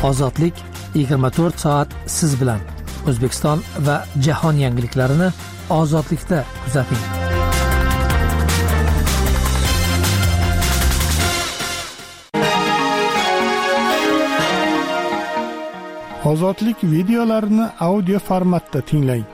Ozodlik 24 soat siz bilan. O'zbekiston va jahon yangiliklarini Ozodlikda kuzating. Ozodlik videolarini audio formatda tinglang.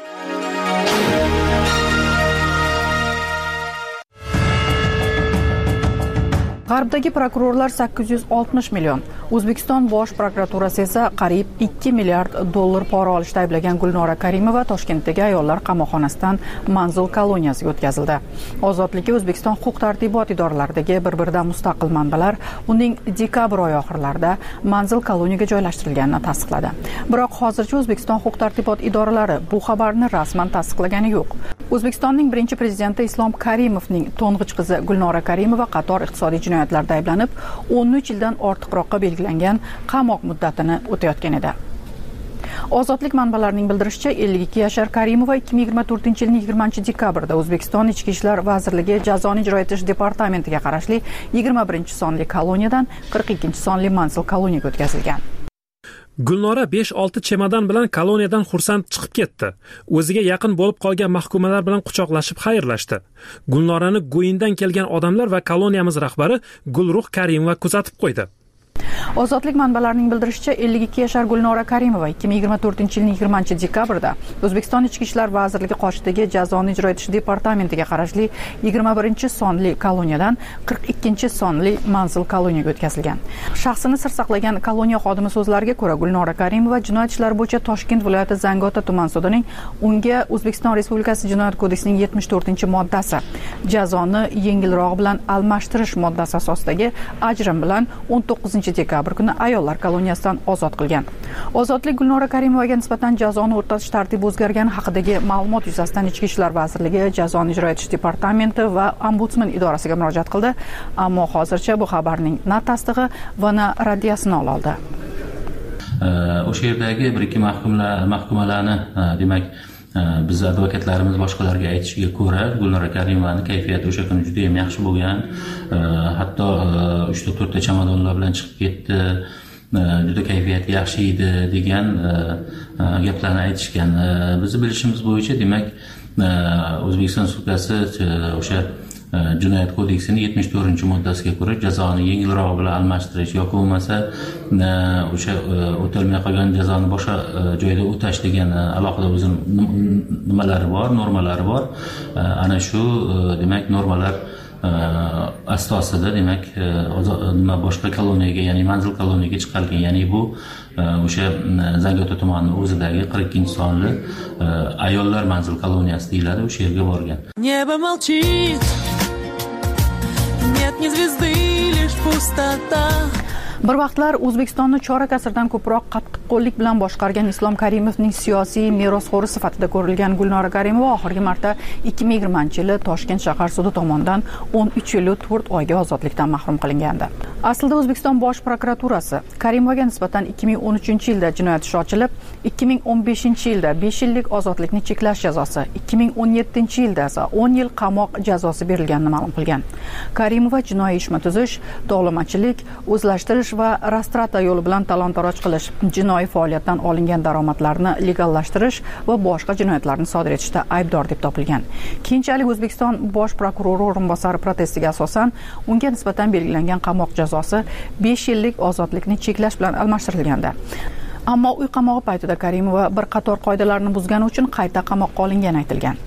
G'arbdagi prokurorlar 860 million, O'zbekiston bosh prokuraturasi esa qariyb 2 milliard dollar pora olishda ayblagan Gulnora Karimova Toshkentdagi ayollar qamoqxonasidan manzil koloniyasiga o'tkazildi. Ozodlikka O'zbekiston huquq-tartibot idoralaridagi bir-biridan mustaqil manbalar uning dekabr oyi oxirlarida manzil koloniyaga joylashtirilganini tasdiqladi. Biroq hozircha O'zbekiston huquq-tartibot idoralari bu xabarni rasman tasdiqlagani yo'q. O'zbekistonning birinchi prezidenti Islom Karimovning to'ng'ich qizi Gulnora Karimova qator iqtisodiy jinoyatlarda ayblanib, 13 yildan ortiqroqqa belgilangan qamoq muddatini o'tayotgan edi. Ozodlik manbalarining bildirishicha, 52 yashar Karimova 2024-yilning 20-dekabrda O'zbekiston Ichki ishlar vazirligi jazoni ijro etish departamentiga qarashli 21-sonli koloniyadan 42-sonli manzil koloniyaga o'tkazilgan. Gulnora 5-6 chemodan bilan koloniyadan xursand chiqib ketdi. O'ziga yaqin bo'lib qolgan mahkumalar bilan quchoqlashib xayrlashdi. Gulnorani Go'yindan kelgan odamlar va koloniyamiz rahbari Gulruh Karimova kuzatib qo'ydi. Ozodlik manbalarining bildirishicha, 52 yashar Gulnora Karimova 2024-yilning 20-dekabrda O'zbekiston Ichki ishlar vazirligi qoshidagi jazoni ijro etish departamentiga qarashli 21-sonli koloniyadan 42-sonli manzil koloniyaga o'tkazilgan. Shaxsini sir saqlagan koloniya xodimi so'zlariga ko'ra, Gulnora Karimova jinoyat ishlari bo'yicha Toshkent viloyati Zangiota tuman sudining unga O'zbekiston Respublikasi Jinoyat kodeksining 74-moddasi jazoni yengilroq bilan almashtirish moddasi asosidagi ajrim bilan 19-dekabr kuni ayollar koloniyasidan ozod qilgan. Ozodlik Gulnora Karimovaga nisbatan jazoni o'rtatish tartibi o'zgargani haqidagi ma'lumot yuzasidan Ichki ishlar vazirligi jazoni ijro etish departamenti va ombudsman idorasiga murojaat qildi, ammo hozircha bu xabarning na tasdig'i va na raddiyasini ololdi. O'sha yerdagi bir-ikki mahkumalarni demak biz advokatlarimiz boshqalarga aytishiga ko'ra, Gulnora Karimovani kayfiyati o'sha kuni juda ham yaxshi bo'lgan. Hatto 3-4 ta chamadonlar bilan chiqib ketdi. Juda kayfiyati yaxshi edi degan gaplarni aytishgan. Bizni bilishimiz bo'yicha, demak, O'zbekiston Respublikasi o'sha Jinoyat kodeksining 74-moddasiga ko'ra jazoni yengilroq bilan almashtirish yoki bo'lmasa o'sha o'talmay qolgan jazoni boshqa joyda o'tash degan alohida o'zi nimalari bor, normalari bor. Ana shu demak normalar asosida demak boshqa koloniyaga, ya'ni manzil koloniyaga chiqarilgan. Ya'ni bu o'sha Zangiota tumanining o'zidagi 42-sonli ayollar manzil koloniyasi deyiladi, o'sha yerga borgan. Небо молчит, нет ни звезды, лишь пустота. Bir vaqtlar O'zbekistonni chorak asrdan ko'proq qattiqqo'llik bilan boshqargan Islom Karimovning siyosiy merosxo'ri sifatida ko'rilgan Gulnora Karimova oxirgi marta 2020-yili Toshkent shahar sudi tomonidan 13 yil 4 oyga ozodlikdan mahrum qilingandi. Aslida O'zbekiston bosh prokuraturasi Karimovaga nisbatan 2013-yilda jinoyat ishi ochilib, 2015-yilda 5 yillik ozodlikni cheklash jazosi, 2017-yilda esa 10 yil qamoq jazosi berilganini ma'lum qilgan. Karimova jinoiy ishma tuzish, tovlamachilik, o'zlashtirish va rastrata yo'li bilan talon-taroj qilish, jinoiy faoliyatdan olingan daromadlarni legallashtirish va boshqa jinoyatlarni sodir etishda aybdor deb topilgan. Keyinchalik O'zbekiston bosh prokurori o'rinbosari protestiga asosan unga nisbatan belgilangan qamoq jazosi 5 yillik ozodlikni cheklash bilan almashtirilgandi. Ammo uy qamog'i paytida Karimova bir qator qoidalarni buzgani uchun qayta qamoqqa olingani aytilgan.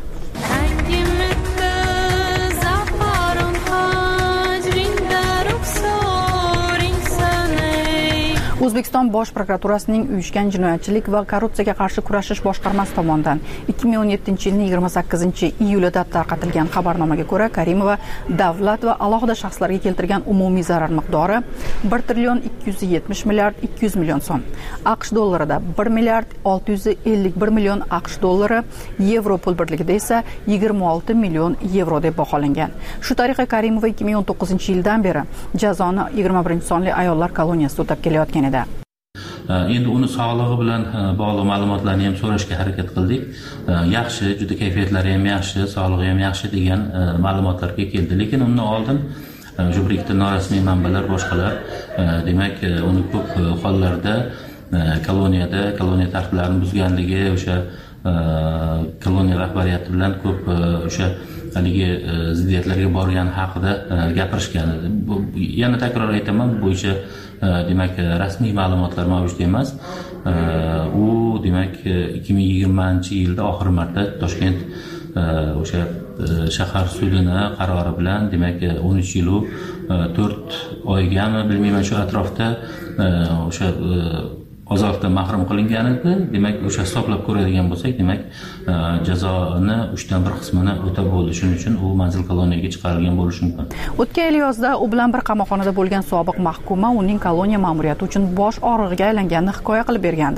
O'zbekiston bosh prokuraturasining uyushgan jinoyatchilik va korrupsiyaga qarshi kurashish boshqarmasi tomonidan 2017-yilning 28-iyulida tarqatilgan xabarnomaga ko'ra, Karimova davlat va alohida shaxslarga keltirgan umumiy zarar miqdori 1,270 milliard 200 million so'm. AQSh dollarida 1,651 million AQSh dollari, yevro pul birligida esa 26 million yevro deb baholangan. Shu tariqa Karimova 2019-yildan beri jazoni 21-sonli ayollar koloniyasida o'tab kelayotgan edi. Endi uni sog'lig'i bilan bog'liq ma'lumotlarni ham so'rashga harakat qildik. Yaxshi, juda kayfiyatlari ham yaxshi, sog'lig'i ham yaxshi degan ma'lumotlarga keldi. Lekin undan oldin o'sha bir ikkita norasmiy manbalar boshqalar demak uni ko'p hollarda koloniya tartiblarini buzganligi, o'sha koloniya rahbariyati bilan ko'p o'sha haligi ziddiyatlarga borgani haqida gapirishgan edi. Yana takror aytaman, bu bo'yicha demak rasmiy ma'lumotlar mavjud emas. U demak 2020-yilda oxirgi marta Toshkent o'sha shahar sudini qarori bilan demak 13 yil 4 oygami bilmayman shu atrofda o'sha ozodlikdan mahrum qilingan edi. Demak o'sha hisoblab ko'radigan bo'lsak, demak jazoni 3dan 1 qismini o'tab bo'ldi. Shuning uchun u manzil koloniyaga chiqarilgan bo'lishi mumkin. O'tgan yil yozda u bilan bir qamoqxonada bo'lgan sobiq mahkuma uning koloniya ma'muriyati uchun bosh og'rig'iga aylanganini hikoya qilib bergandi.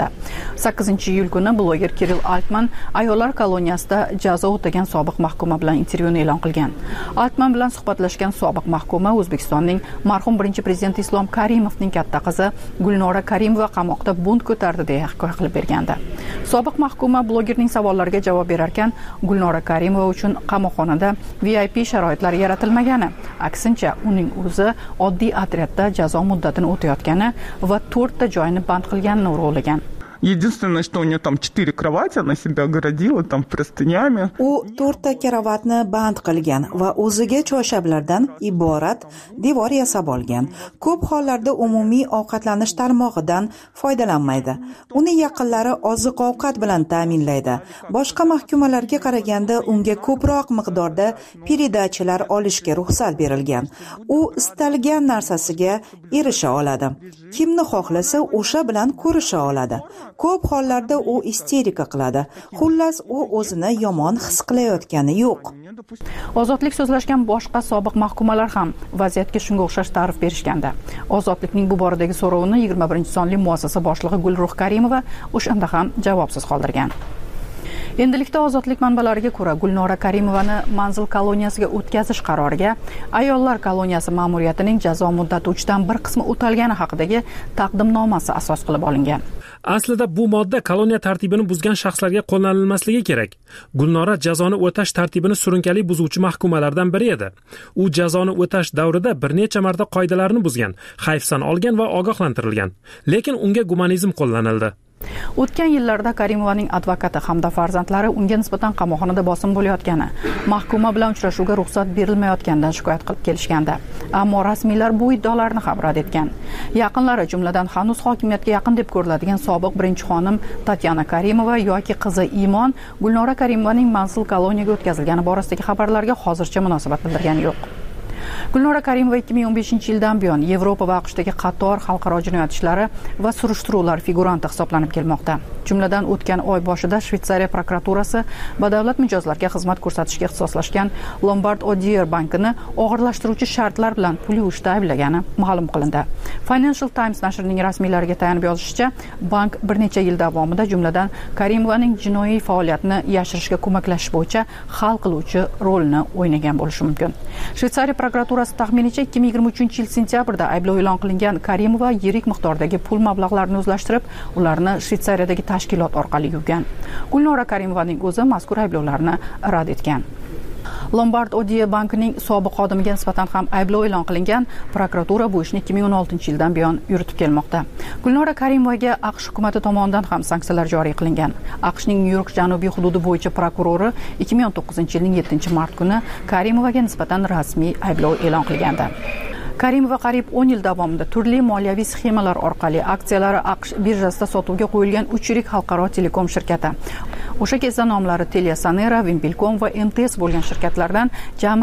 8-iyul kuni bloger Kirill Altman ayollar koloniyasida jazo o'tagan sobiq mahkuma bilan intervyuni e'lon qilgan. Altman bilan suhbatlashgan sobiq mahkuma O'zbekistonning marhum birinchi prezidenti Islom Karimovning katta qizi Gulnora Karimova qamoqda bunt ko'tardi deya hikoya qilib bergandi. Sobiq mahkuma blogerning savollariga javob berar ekan, Gulnora Karimova uchun qamoqxonada VIP sharoitlar yaratilmagani, aksincha uning o'zi oddiy otryadda jazo muddatini o'tayotgani va 4 ta joyni band qilganini urg'ulagan. Единственное, что у нее там 4 кровати, она себя огородила там простынями. U 4 ta karavotni band qilgan va o'ziga choyshablardan iborat devor yasab olgan. Ko'p hollarda umumiy ovqatlanish tarmog'idan foydalanmaydi. Uni yaqinlari oziq-ovqat bilan ta'minlaydi. Boshqa mahkumalarga qaraganda unga ko'proq miqdorda peredachilar olishga ruxsat berilgan. U istalgan narsasiga erisha oladi. Kimni xohlasa o'sha bilan ko'risha oladi. Ko'p hollarda u isterika qiladi. Xullas, u o'zini yomon his qilayotgani yo'q. Ozodlik so'zlashgan boshqa sobiq mahkumalar ham vaziyatga shunga o'xshash ta'rif berishganda. Ozodlikning bu boradagi so'rovini 21-sonli muassasa boshlig'i Gulruh Karimova o'shanda ham javobsiz qoldirgan. Endilikda ozodlik manbalariga ko'ra Gulnora Karimovani manzil koloniyasiga o'tkazish qaroriga ayollar koloniyasi ma'muriyatining jazo muddati 3dan 1 qismi o'talgani haqidagi taqdimnomasi asos qilib olingan. Aslida bu modda koloniya tartibini buzgan shaxslarga qo'llanilmasligi kerak. Gulnora jazoni o'tash tartibini surunkali buzuvchi mahkumalardan biri edi. U jazoni o'tash davrida bir necha marta qoidalarni buzgan, hayfsan olgan va ogohlantirilgan. Lekin unga gumanizm qo'llanildi. O'tgan yillarda Karimovaning advokati hamda farzandlari unga nisbatan qamoqxonada bosim bo'layotgani, mahkuma bilan uchrashuvga ruxsat berilmayotganidan shikoyat qilib kelishganda, ammo rasmiylar bu iddaolarni ham rad etgan. Yaqinlari, jumladan hanuz hokimiyatga yaqin deb ko'riladigan sobiq birinchi xonim Tatyana Karimova yoki qizi Imon Gulnora Karimovaning manzil koloniyaga o'tkazilgani borasidagi xabarlarga hozircha munosabat bildirgani yo'q. Gulnora Karimova 2015-yildan buyon Yevropa va AQShdagi qator xalqaro jinoyat ishlari va surishtiruvlar figuranti hisoblanib kelmoqda. Jumladan o'tgan oy boshida Shveysariya prokuraturasi badavlat mijozlarga xizmat ko'rsatishga ixtisoslashgan Lombard Odier bankini og'irlashtiruvchi shartlar bilan pul yuvishda ayblagani ma'lum qilindi. Financial Times nashrining rasmiylariga tayanib yozishicha, bank bir necha yil davomida jumladan Karimovaning jinoiy faoliyatini yashirishga ko'maklashish bo'yicha hal qiluvchi rolni o'ynagan bo'lishi mumkin. Shveysariya prokuraturasi taxminicha 2023-yil sentyabrda ayblov e'lon qilingan Karimova yirik miqdordagi pul mablag'larini o'zlashtirib, ularni Shveysariyadagi tashkilot orqali yuvgan. Gulnora Karimovaning o'zi mazkur ayblovlarni rad etgan. Lombard Odier bankining sobiq xodimiga nisbatan ham ayblov e'lon qilingan. Prokuratura bu ishni 2016-yildan buyon yuritib kelmoqda. Gulnora Karimovaga AQSh hukumati tomonidan ham sanksiyalar joriy qilingan. AQShning Nyu-York janubiy hududi bo'yicha prokurori 2019-yilning 7-mart kuni Karimovaga nisbatan rasmiy ayblov e'lon qilgandi. Karimova qariyb 10 yil davomida turli moliyaviy sxemalar orqali aksiyalari AQSh birjasida sotuvga qo'yilgan 3 yirik xalqaro telekom shirkati. O'sha kezda nomlari Teliasanera, Vinbilcom va MTS bo'lgan shirkatlardan jami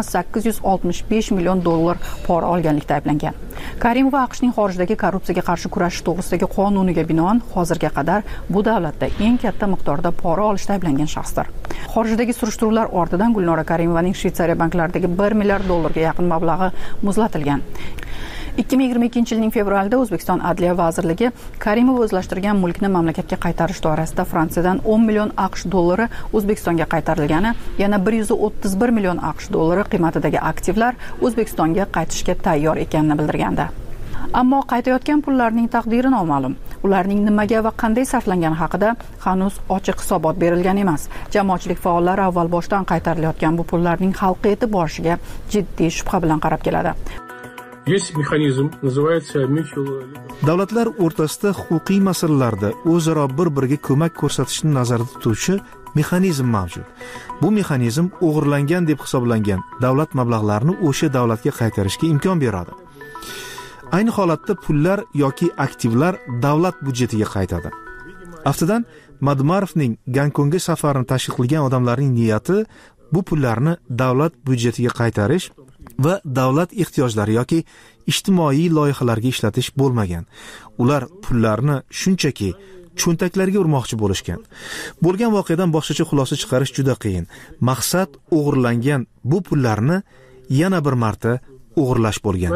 865 million dollar pora olganlikda ayblangan. Karimova AQShning xorijdagi korrupsiyaga qarshi kurashish to'g'risidagi qonuniga binoan hozirga qadar bu davlatda eng katta miqdorda pora olishda ayblangan shaxsdir. Xorijdagi surishtiruvlar ortidan Gulnora Karimovaning Shveysariya banklaridagi 1 milliard dollarga yaqin mablag'i muzlatilgan. 2022-yilning fevralida O'zbekiston Adliya vazirligi Karimova o'zlashtirgan mulkni mamlakatga qaytarish doirasida Fransiyadan 10 million AQSh dollari O'zbekistonga qaytarilgani, yana 131 million AQSh dollari qiymatidagi aktivlar O'zbekistonga qaytishga tayyor ekanini bildirgandi. Ammo qaytayotgan pullarning taqdiri noma'lum. Ularning nimaga va qanday sarflangani haqida hanuz ochiq hisobot berilgan emas. Jamoatchilik faollari avval boshdan qaytarilayotgan bu pullarning xalqqa yetib borishiga jiddiy shubha bilan qarab keladi. Есть mexanizm, называется mutual. Davlatlar o'rtasida huquqiy masalalarda o'zaro bir-biriga ko'mak ko'rsatishni nazarda tutuvchi mexanizm mavjud. Bu mexanizm o'g'irlangan deb hisoblangan davlat mablag'larini o'sha davlatga qaytarishga imkon beradi. Ayni holatda pullar yoki aktivlar davlat budjetiga qaytadi. Aftidan Madumarovning Gonkongga safarini tashkil qilgan odamlarning niyati bu pullarni davlat budjetiga qaytarish va davlat ehtiyojlari yoki ijtimoiy loyihalarga ishlatish bo'lmagan. Ular pullarni shunchaki cho'ntaklarga urmoqchi bo'lishgan. Bo'lgan voqeadan boshqacha xulosa chiqarish juda qiyin. Maqsad o'g'irlangan bu pullarni yana bir marta o'g'irlash bo'lgan.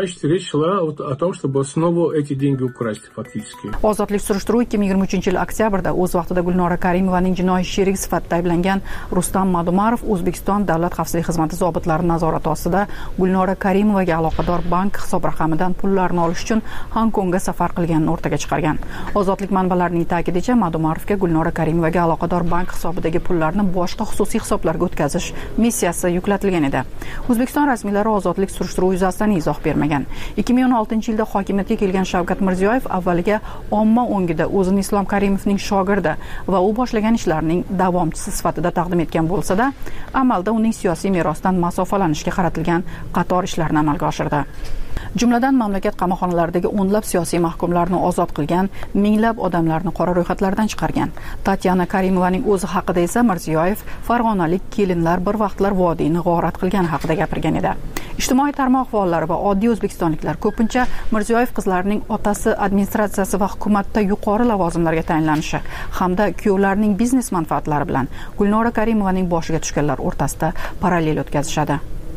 Ozodlik surishtiruv 2023-yil oktyabrda o'z vaqtida Gulnora Karimovaning jinoiy sherigi sifatida ayblangan Rustam Madumarov O'zbekiston Davlat xavfsizlik xizmati zobitlari nazorati ostida Gulnora Karimovaga aloqador bank hisob raqamidan pullarni olish uchun Hongkongga safar qilganini o'rtaga chiqargan. Ozodlik manbalarining ta'kidicha, Madumarovga Gulnora Karimovaga aloqador bank hisobidagi pullarni boshqa xususiy hisoblarga o'tkazish missiyasi yuklatilgan edi. O'zbekiston rasmiylari ozodlik surishtiruv izoh bermagan. 2016-yilda hokimiyatga kelgan Shavkat Mirziyoyev avvaliga omma o'ngida o'zini Islom Karimovning shogirdi va u boshlagan ishlarining davomchisi sifatida taqdim etgan bo'lsa-da, amalda uning siyosiy merosdan masofalanishga qaratilgan qator ishlarni amalga oshirdi. Jumladan mamlakat qamoqxonalaridagi o'nlab siyosiy mahkumlarni ozod qilgan, minglab odamlarni qora ro'yxatlardan chiqargan. Tatyana Karimovaning o'zi haqida esa Mirziyoyev farg'onalik kelinlar bir vaqtlar vodiyni g'orat qilgani haqida gapirgan edi. Ijtimoiy tarmoq faollari va oddiy o'zbekistonliklar ko'pincha Mirziyoyev qizlarining otasi administratsiyasi va hukumatda yuqori lavozimlarga tayinlanishi hamda kuyovlarining biznes manfaatlari bilan Gulnora Karimovaning boshiga tushganlar o'rtasida parallel o'tkazishadi.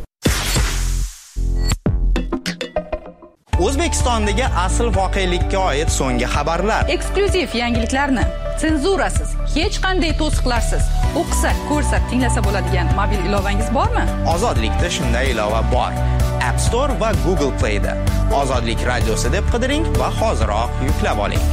O'zbekistondagi asl voqelikka oid so'nggi xabarlar, eksklyuziv yangiliklarni senzurasiz, hech qanday to'siqlarsiz o'qisa, ko'rsa, tinglasa bo'ladigan mobil ilovangiz bormi? Ozodlikda shunday ilova bor. App Store va Google Play da Ozodlik radiosi deb qidiring va hoziroq yuklab oling.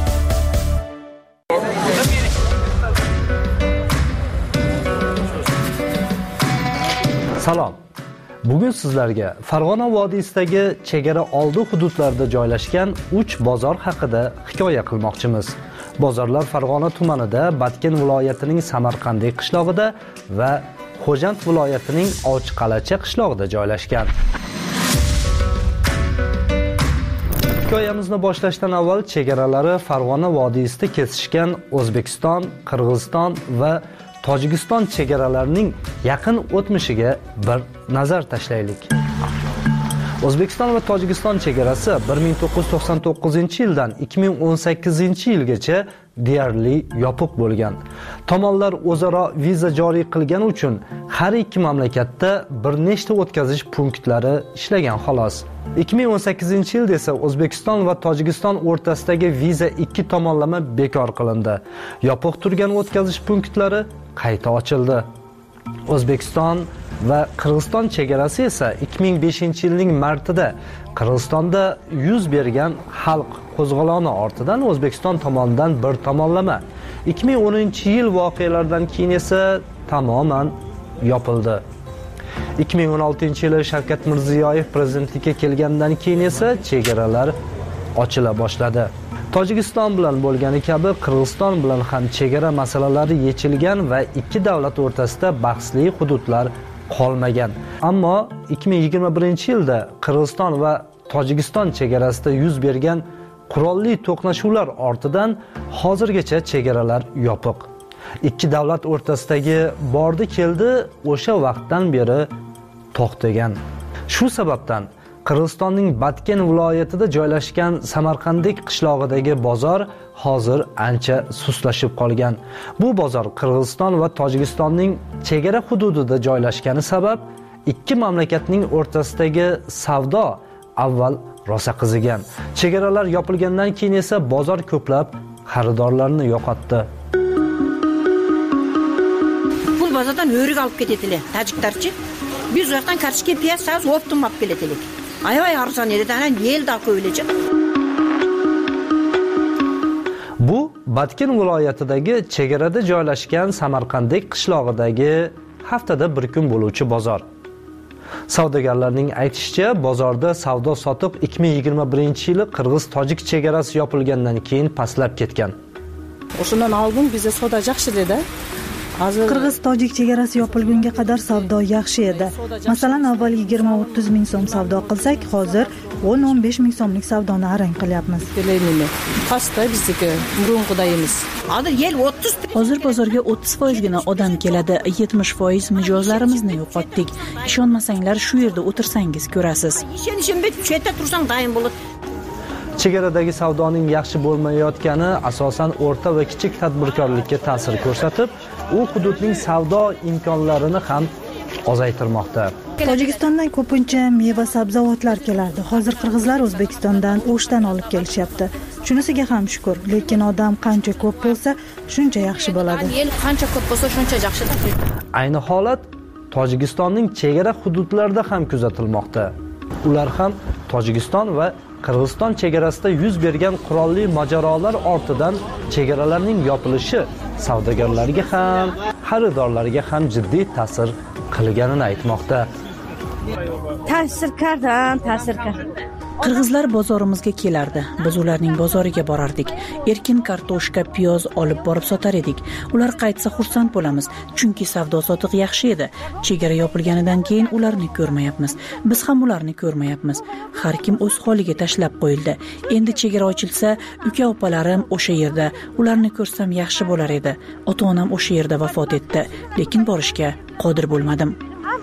Salom. Bugun sizlarga Farg'ona vodiysidagi chegara oldi hududlarda joylashgan 3 bozor haqida hikoya qilmoqchimiz. Bozorlar Farg'ona tumanida, Batken viloyatining Samarqandiy qishlog'ida va Xo'jand viloyatining Ovchiqalacha qishlog'ida joylashgan. Hikoyamizni boshlashdan avval chegaralari Farg'ona vodiysida kesishgan O'zbekiston, Qirg'iziston va Tojikiston chegaralarining yaqin o'tmishiga bir nazar tashlaylik. O'zbekiston va Tojikiston chegarasi 1999-yildan 2018-yilgacha deyarli yopiq bo'lgan. Tomonlar o'zaro viza joriy qilgani uchun har ikki mamlakatda bir nechta o'tkazish punktlari ishlagan xolos. 2018-yilda esa O'zbekiston va Tojikiston o'rtasidagi viza ikki tomonlama bekor qilindi. Yopiq turgan o'tkazish punktlari qayta ochildi. O'zbekiston va Qirg'iziston chegarasi esa 2005-yilning martida Qirg'izistonda yuz bergan xalq qo'zg'oloni ortidan O'zbekiston tomonidan bir tomonlama, 2010-yil voqealaridan keyin esa tamoman yopildi. 2016-yili Shavkat Mirziyoyev prezidentlikka kelgandan keyin esa chegaralar ochila boshladi. Tojikiston bilan bo'lgani kabi Qirg'iziston bilan ham chegara masalalari yechilgan va ikki davlat o'rtasida bahsli hududlar qolmagan. Ammo 2021-yilda Qirg'iziston va Tojikiston chegarasida yuz bergan qurolli to'qnashuvlar ortidan hozirgacha chegaralar yopiq. Ikki davlat o'rtasidagi bordi-keldi o'sha vaqtdan beri to'xtagan. Shu sababdan Qirg'izistonning Batken viloyatida joylashgan Samarqandik qishlog'idagi bozor hozir ancha suslashib qolgan. Bu bozor Qirg'iziston va Tojikistonning chegara hududida joylashgani sabab ikki mamlakatning o'rtasidagi savdo avval rosa qizigan. Chegaralar yopilgandan keyin esa bozor ko'plab xaridorlarni yo'qotdi. Pul bozordan o'rik olib ketadilar, tajiklarchi. Biz u yoqdan kartoshka, piyoz, sabz optim olib keladilar. Ayvay arzon edi, tanan yelda qo'yilacha. Bu Batken viloyatidagi chegarada joylashgan Samarqandik qishlog'idagi haftada bir kun bo'luvchi bozor. Savdogarlarning aytishicha, bozorda savdo sotiq 2021-yili qirg'iz-tojik chegarasi yopilgandan keyin pastlab ketgan. O'shandan oldin bizda savdo yaxshi edi. Qirg'iz-tojik chegarasi yopilgunga qadar savdo yaxshi edi. Masalan, avval 20-30 ming so'm savdo qilsak, hozir 10-15 ming so'mlik savdoni arang qilyapmiz. Pastda bizniki burunqidayimiz. Hozir bozorga 30% gina odam keladi. 70% mijozlarimizni yo'qotdik. Ishonmasanglar shu yerda o'tirsangiz ko'rasiz. Chegaradagi savdoning yaxshi bo'lmayotgani asosan o'rta va kichik tadbirkorlikka ta'sir ko'rsatib, u hududning savdo imkonlarini ham ozaytirmoqda. Tojikistondan ko'pincha meva sabzavotlar kelardi. Hozir qirg'izlar O'zbekistondan o'shdan olib kelishyapti. Shunisiga ham shukur, lekin odam qancha ko'p bo'lsa, shuncha yaxshi bo'ladi. Qancha ko'p bo'lsa, shuncha yaxshi. Ayni holat Tojikistonning chegara hududlarida ham kuzatilmoqda. Ular ham Tojikiston va Qirg'iziston chegarasida yuz bergan qurolli mojarolar ortidan chegaralarning yopilishi savdogarlarga ham, xaridorlarga ham jiddiy ta'sir qilganini aytmoqda. Ta'sir qildi. Qirg'izlar bozorimizga kelardi. Biz ularning bozoriga borardik. Erkin kartoshka, piyoz olib borib sotar edik. Ular qaytsa xursand bo'lamiz, chunki savdo sotiq yaxshi edi. Chegara yopilganidan keyin ularni ko'rmayapmiz. Biz ham ularni ko'rmayapmiz. Har kim o'z holiga tashlab qo'yildi. Endi chegara ochilsa, uka-opalarim o'sha yerda. Ularni ko'rsam yaxshi bo'lar edi. Ota-onam o'sha yerda vafot etdi, lekin borishga qodir bo'lmadim.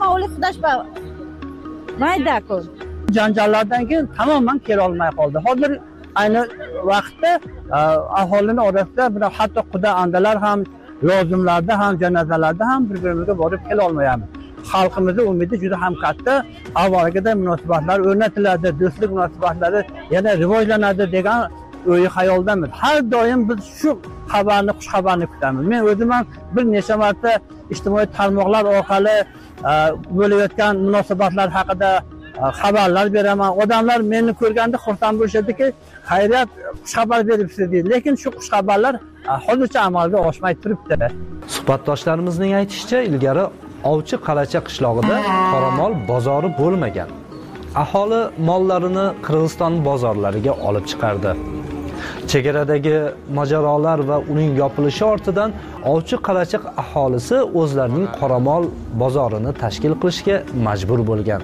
Janjallardan keyin tamoman kela olmay qoldi. Hozir ayni vaqtda aholini orasida hatto quda andalar ham, lozimlarda ham, janozalarda ham bir-birimizga borib kela olmayapmiz. Xalqimizning umidi juda ham katta. Avvalgidek munosabatlar o'rnatiladi, do'stlik munosabatlari yana rivojlanadi degan o'y xayoldamiz. Har doim biz shu xabarni, xush xabarni kutamiz. Men o'zim ham bir necha marta ijtimoiy tarmoqlar orqali bo'layotgan munosabatlar haqida xabarlar beraman. Odamlar meni ko'rganda xursand bo'lishadiki, xayriyat, xush xabar beribsiz deydi. Lekin shu xush xabarlar hozircha amalga oshmay turibdi. Suhbatdoshlarimizning aytishicha, ilgari Ovchi Qalacha qishlog'ida qoramol bozori bo'lmagan. Aholi mollarini Qirg'iziston bozorlariga olib chiqardi. Chegaradagi mojarolar va uning yopilishi ortidan Ovchi Qalacha aholisi o'zlarining qoramol bozorini tashkil qilishga majbur bo'lgan.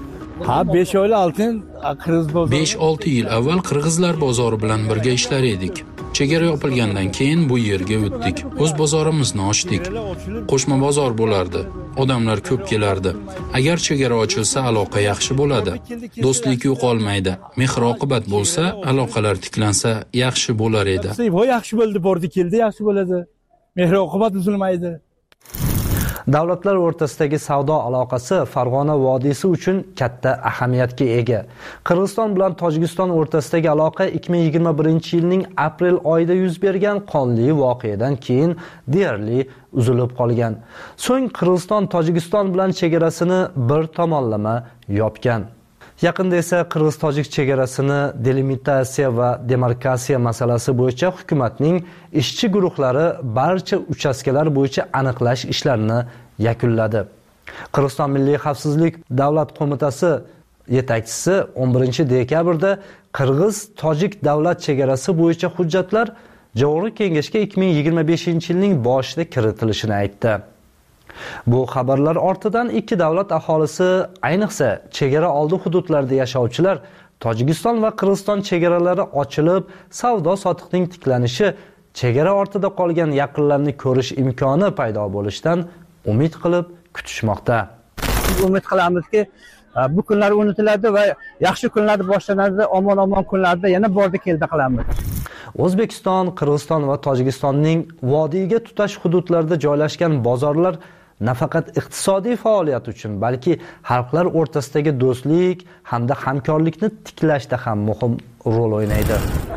5-6 yil avval qirg'izlar bozori bilan birga ishlar edik. Chegara yopilgandan keyin bu yerga o'tdik. O'z bozorimizni ochdik. Qo'shma bozor bo'lardi. Odamlar ko'p kelardi. Agar chegara ochilsa, aloqa yaxshi bo'ladi. Do'stlik yo'qolmaydi. Mehr-oqibat bo'lsa, aloqalar tiklansa yaxshi bo'lar edi. Yaxshi bo'ldi, bordi, keldi, yaxshi bo'ladi. Mehr-oqibat uzilmaydi. Davlatlar o'rtasidagi savdo aloqasi Farg'ona vodiysi uchun katta ahamiyatga ega. Qirg'iziston bilan Tojikiston o'rtasidagi aloqa 2021-yilning aprel oyida yuz bergan qonli voqeadan keyin deyarli uzilib qolgan. So'ng Qirg'iziston Tojikiston bilan chegarasini bir tomonlama yopgan. Yaqinda esa Qirg'iz-Tojik chegarasini delimitatsiya va demarkatsiya masalasi bo'yicha hukumatning ishchi guruhlari barcha uchastkalar bo'yicha aniqlash ishlarini yakunladi. Qirg'iziston Milliy xavfsizlik davlat qo'mitasi yetakchisi 11-dekabrda Qirg'iz-Tojik davlat chegarasi bo'yicha hujjatlar Joriy kengashga 2025-yilning boshida kiritilishini aytdi. Bu xabarlar ortidan ikki davlat aholisi, ayniqsa chegara oldi hududlarda yashovchilar Tojikiston va Qirg'iziston chegaralari ochilib, savdo sotiqning tiklanishi, chegara ortida qolgan yaqinlarni ko'rish imkoni paydo bo'lishidan umid qilib kutishmoqda. Umid qilamizki, bu kunlar unutiladi va yaxshi kunlar boshlanadi, omon-omon kunlarda yana bordi keldi qilamiz. O'zbekiston, Qirg'iziston va Tojikistonning vodiyga tutash hududlarida joylashgan bozorlar nafaqat iqtisodiy faoliyat uchun, balki xalqlar o'rtasidagi do'stlik hamda hamkorlikni tiklashda ham muhim rol o'ynaydi.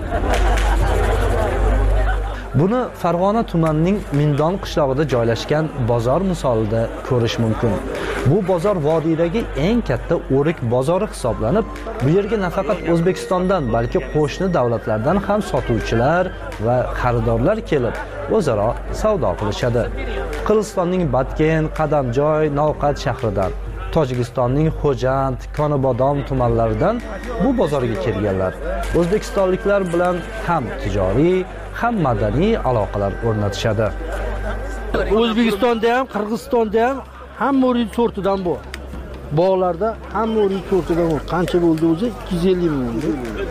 Buni Farg'ona tumanining Mindon qishlog'ida joylashgan bozor misolida ko'rish mumkin. Bu bozor vodiydagi eng katta o'rik bozori hisoblanib, bu yerga nafaqat O'zbekistondan, balki qo'shni davlatlardan ham sotuvchilar va xaridorlar kelib, o'zaro savdo qilishadi. Qirg'izistonning Batken, Qadamjoy, Navqat shahridan, Tojikistonning Xo'jand, Konobodom tumanlaridan bu bozorga kelganlar. O'zbekistonliklar bilan ham tijoriy, ham madaniy aloqalar o'rnatishadi. O'zbekistonda ham, Qirg'izistonda ham hamma o'rin sortidan bor. Bog'larda hamma o'rin sortidan bor. Qancha bo'ldi o'zi? 250 ming bo'ldi.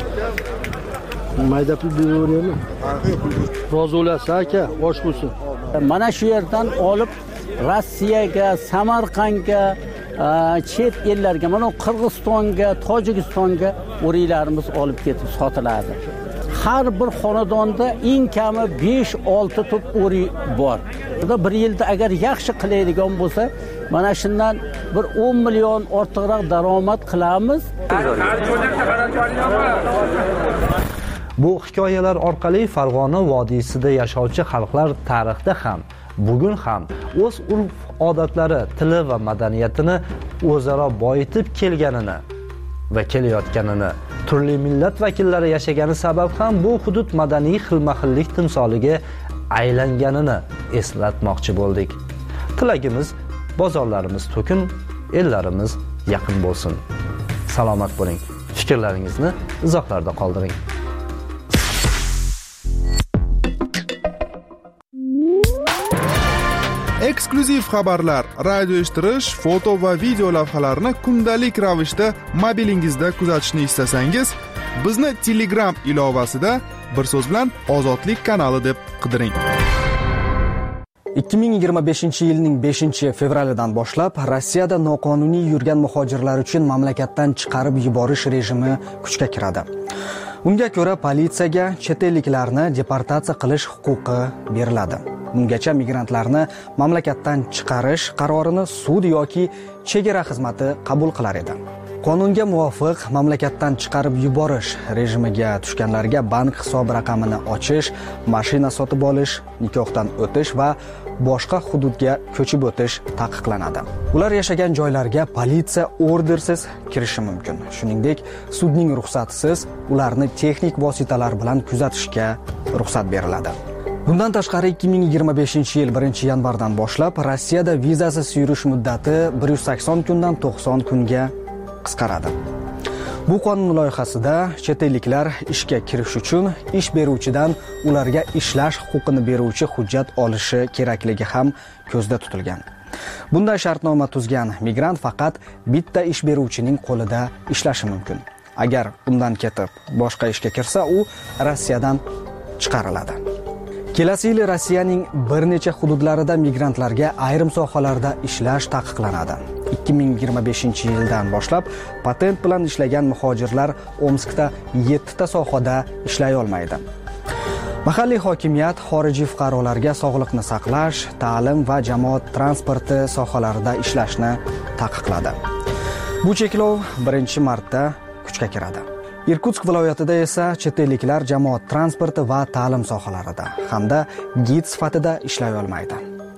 Mayda pul beraveraymi? Rozi bo'lasiz aka, osh bo'lsin. Mana shu yerdan olib Rossiyaga, Samarqandga, chet ellarga, mana Qirg'izistonga, Tojikistonga o'rinlarimiz olib ketib sotiladi. Har bir xonadonda eng kami 5-6 tup o'ri bor. Bir yilda agar yaxshi qilaydigan bo'lsa, mana shundan bir 10 million ortiqroq daromad qilamiz. Bu hikoyalar orqali Farg'ona vodiysida yashovchi xalqlar tarixda ham, bugun ham o'z urf-odatlari, tili va madaniyatini o'zaro boyitib kelganini va kelayotganini, turli millat vakillari yashagani sabab ham bu hudud madaniy xilma-xillik timsoliga aylanganini eslatmoqchi bo'ldik. Tilagimiz bozorlarimiz to'kin, ellarimiz yaqin bo'lsin. Salomat bo'ling. Fikrlaringizni izohlarda qoldiring. Eksklyuziv xabarlar, radio eshittirish, foto va video lavhalarni kundalik ravishda mobilingizda kuzatishni istasangiz, bizni Telegram ilovasida bir so'z bilan Ozodlik kanali deb qidiring. 2025-yilning 5-fevralidan boshlab Rossiyada noqonuniy yurgan muhojirlar uchun mamlakatdan chiqarib yuborish rejimi kuchga kiradi. Unga ko'ra politsiyaga chet elliklarni deportatsiya qilish huquqi beriladi. Bungacha migrantlarni mamlakatdan chiqarish qarorini sud yoki chegara xizmati qabul qilar edi. Qonunga muvofiq mamlakatdan chiqarib yuborish rejimiga tushganlarga bank hisob raqamini ochish, mashina sotib olish, nikohdan o'tish va boshqa hududga ko'chib o'tish taqiqlanadi. Ular yashagan joylarga politsiya ordersiz kirishi mumkin. Shuningdek, sudning ruxsatisiz ularni texnik vositalar bilan kuzatishga ruxsat beriladi. Bundan tashqari 2025-yil 1-yanvardan boshlab Rossiyada vizasiz yurish muddati 180 kundan 90 kunga qisqaradi. Bu qonun loyihasida chet elliklar ishga kirish uchun ish beruvchidan ularga ishlash huquqini beruvchi hujjat olishi kerakligi ham ko'zda tutilgan. Bunday shartnoma tuzgan migrant faqat bitta ish beruvchining qo'lida ishlashi mumkin. Agar undan ketib boshqa ishga kirsa, u Rossiyadan chiqariladi. Kelasi yil Rossiyaning bir necha hududlarida migrantlarga ayrim sohalarda ishlash taqiqlanadi. 2025-yildan boshlab patent bilan ishlagan muhojirlar Omskda 7 ta sohada ishlay olmaydi. Mahalliy hokimiyat xorijiy fuqarolarga sog'liqni saqlash, ta'lim va jamoat transporti sohalarida ishlashni taqiqladi. Bu cheklov 1-martda kuchga kiradi. Irkutsk viloyatida esa chet elliklar jamoat transporti va ta'lim sohalarida hamda gid sifatida ishlay olmaydi.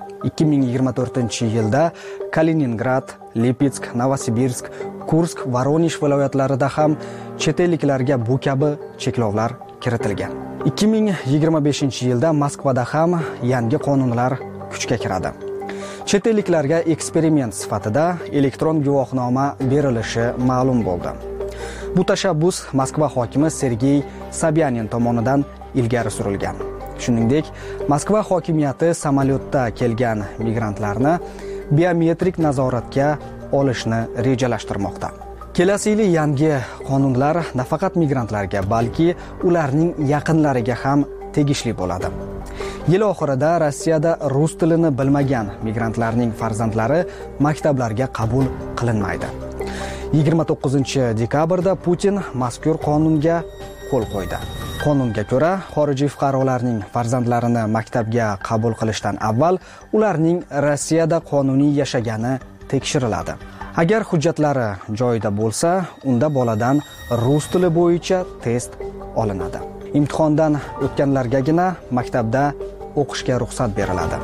2024-yilda Kaliningrad, Lipetsk, Novosibirsk, Kursk, Voronezh viloyatlarida ham chet elliklarga bu kabi cheklovlar kiritilgan. 2025-yilda Moskvada ham yangi qonunlar kuchga kiradi. Chet elliklarga eksperiment sifatida elektron guvohnoma berilishi ma'lum bo'ldi. Bu tashabbus Moskva hokimi Sergey Sobyanin tomonidan ilgari surilgan. Shuningdek, Moskva hokimiyati samolyotda kelgan migrantlarni biometrik nazoratga olishni rejalashtirmoqda. Kelasi yil yangi qonunlar nafaqat migrantlarga, balki ularning yaqinlariga ham tegishli bo'ladi. Yil oxirida Rossiyada rus tilini bilmagan migrantlarning farzandlari maktablarga qabul qilinmaydi. 29-dekabrda Putin mazkur qonunga qo'l qo'ydi. Qonunga ko'ra, xorijiy fuqarolarning farzandlarini maktabga qabul qilishdan avval ularning Rossiyada qonuniy yashagani tekshiriladi. Agar hujjatlari joyida bo'lsa, unda boladan rus tili bo'yicha test olinadi. Imtihondan o'tganlargagina maktabda o'qishga ruxsat beriladi.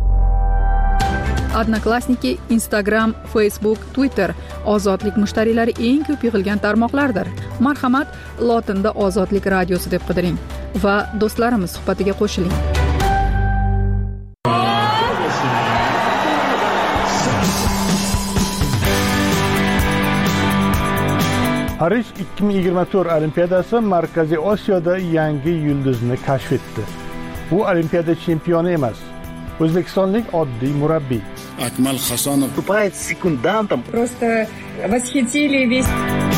Odnoklassniki, Instagram, Facebook, Twitter ozodlik mushtariylari eng ko'p yig'ilgan tarmoqlardir. Marhamat, lotinda Ozodlik radiosi deb qidiring va do'stlarimiz suhbatiga qo'shiling. Parij 2024 Olimpiadasi Markaziy Osiyoda yangi yulduzni kashf etdi. Bu Olimpiada chempioni emas, o'zbekistonlik oddiy murabbiy. Akmal Hasonov выступает секундантом. Просто восхитили весь.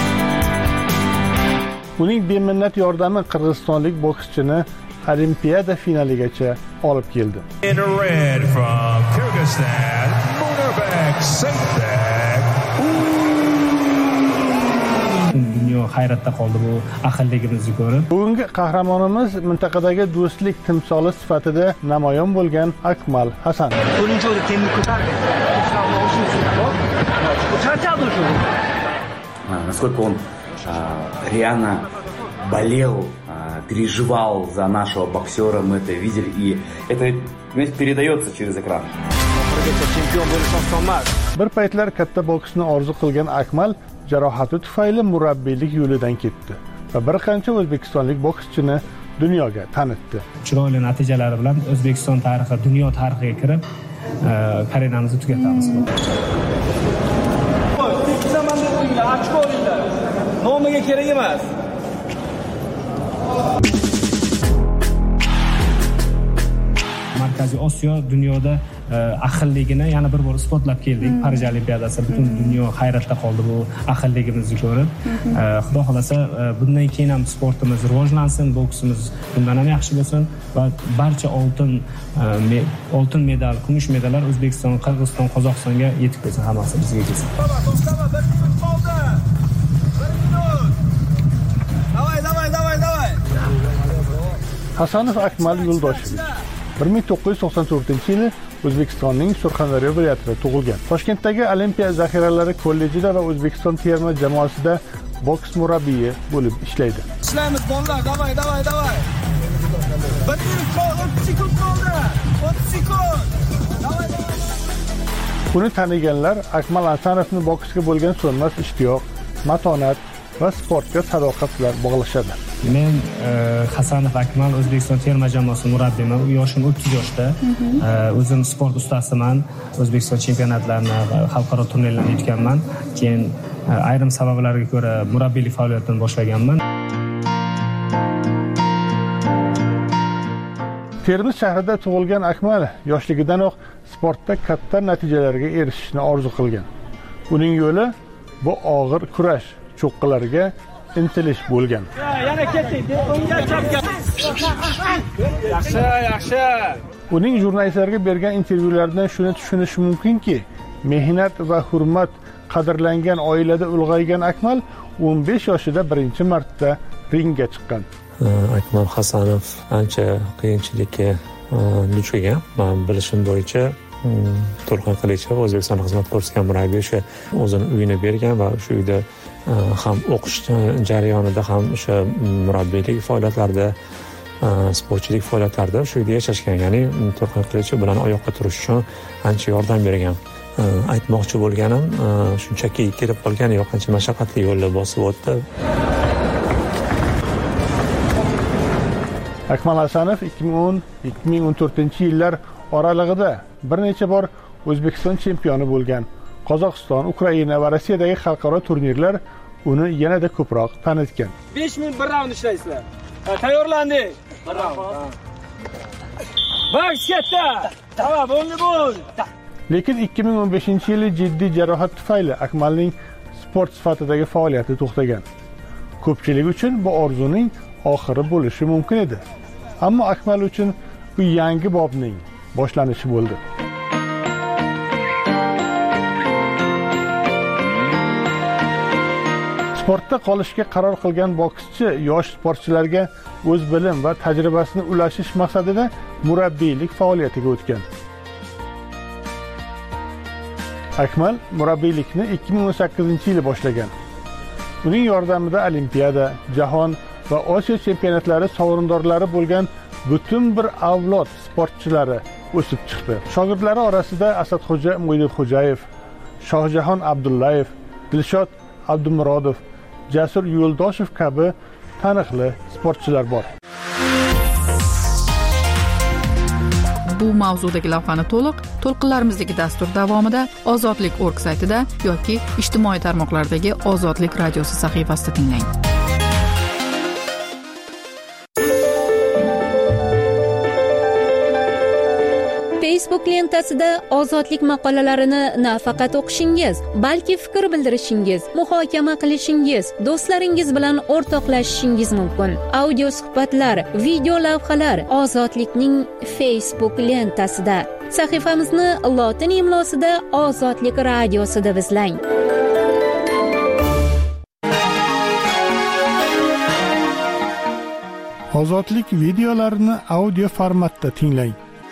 Uning beminnat yordami qirg'izistonlik bokschini Olimpiada finaligacha olib keldi. In red from Kyrgyzstan, Munarbek Saitbek. Dunyo hayratda qoldi bu ahilligimizni ko'rib. Bugungi qahramonimiz mintaqadagi do'stlik timsoli sifatida namoyon bo'lgan Akmal Hasanov. Насколько он реально болел, переживал за нашего боксера, мы это видели, и это передается через экран. Bir paytlar katta boksni orzu qilgan Akmal jarohati tufayli murabbiylik yo'lidan ketdi va bir qancha o'zbekistonlik bokschini dunyoga tanitdi. Chiroyli natijalari bilan O'zbekiston tarixi, dunyo tarixiga kirib, karyeramizni tugatamiz. Nomiga kerak emas. Markaziy Osiyo dunyoda ahilligini yana bir bor isbotlab keldik. Parij Olimpiadasi butun dunyo hayratda qoldi bu ahilligimizni ko'rib. Xudo xolasa bundan keyin ham sportimiz rivojlansin, boksimiz bundan ham yaxshi bo'lsin va barcha oltin medal, kumush medallar O'zbekiston, Qirg'iziston, Qozog'istonga yetib kelsin, hammasi bizga kelsin. Hasanov Akmal Yo'ldoshevich 1994-yili O'zbekistonning Surxondaryo viloyatida tug'ilgan. Toshkentdagi Olimpiya zaxiralari kollejida va O'zbekiston terma jamoasida boks murabbiyi bo'lib ishlaydi. Ishlaymiz bolalar, davay. 1 minut qoldi, 30 sekund qoldi. 30 sekund. Davay. Uni taniganlar Akmal Hasanovni boksga bo'lgan so'nmas ishtiyoq, matonat va sportga sadoqat bilan bog'lashadi. Men Hasanov Akmal O'zbekiston terma jamoasi murabbiyiman. Yoshim 30 yoshda. O'zim sport ustasiman. O'zbekiston chempionatlarini, xalqaro turnirlarga yutganman. Keyin ayrim sabablarga ko'ra murabbiylik faoliyatini boshlaganman. Termiz shahrida tug'ilgan Akmal yoshligidanoq sportda katta natijalarga erishishni orzu qilgan. Uning yo'li bu og'ir kurash, cho'qqilariga intilish bo'lgan. Yana ketdik, o'ngga chapga. Yaxshi. Uning jurnalistlarga bergan intervyulardan shuni tushunish mumkinki, mehnat va hurmat qadrlangan oilada ulg'aygan Akmal 15 yoshida birinchi marta ringga chiqqan. Akmal Hasanov ancha qiyinchilikka duch kelgan. Men bilishim bo'yicha Turxon Qilichev O'zbekiston xizmat ko'rsatgan murabbiy o'sha o'zini uyini bergan va shu uyda ham o'qish jarayonida ham o'sha murabbiylik faoliyatlarida, sportchilik faoliyatlarida shu yerda yashashgan. Ya'ni Turxon Qilichev bilan oyoqqa turish uchun ancha yordam bergan. Aytmoqchi bo'lganim, shunchaki kelib qolgan yo'q, qancha mashaqqatli yo'lni bosib o'tdi. Akmal Hasanov 2010-2014-yillar oralig'ida bir necha bor O'zbekiston chempioni bo'lgan. Qozog'iston, Ukraina va Rossiyadagi xalqaro turnirlar uni yanada ko'proq tanitgan. 5 minut bir raund ishlaysizlar. Tayyorlandik. Bir raund. Boks katta. Tamam, bo'l. Lekin 2015-yili jiddiy jarohat tufayli Akmalning sport sifatidagi faoliyati to'xtagan. Ko'pchilik uchun bu orzuning oxiri bo'lishi mumkin edi. Ammo Akmal uchun bu yangi bobning boshlanishi bo'ldi. Sportda qolishga qaror qilgan bokschi yosh sportchilarga o'z bilim va tajribasini ulashish maqsadida murabbiylik faoliyatiga o'tgan. Akmal murabbiylikni 2018-yili boshlagan. Uning yordamida Olimpiada, Jahon va Osiyo chempionatlari sovrindorlari bo'lgan butun bir avlod sportchilari o'sib chiqdi. Shogirdlari orasida Asadxo'ja Mo'ydinxo'jayev, Shohjahon Abdullayev, Dilshod Abdumurodov, Jasur Yo'ldoshev kabi taniqli sportchilar bor. Bu mavzudagi lavhani to'lqinlarimizdagi dastur davomida ozodlik.org saytida yoki ijtimoiy tarmoqlardagi Ozodlik radiosi sahifasida tinglang. Facebook lentasida ozodlik maqolalarini nafaqat o'qishingiz, balki fikr bildirishingiz, muhokama qilishingiz, do'stlaringiz bilan o'rtoqlashishingiz mumkin. Audio suhbatlar, video lavhalar Ozodlikning Facebook lentasida. Sahifamizni lotin imlosida Ozodlik radiosi deb izlang. Ozodlik videolarini audio formatda tinglang.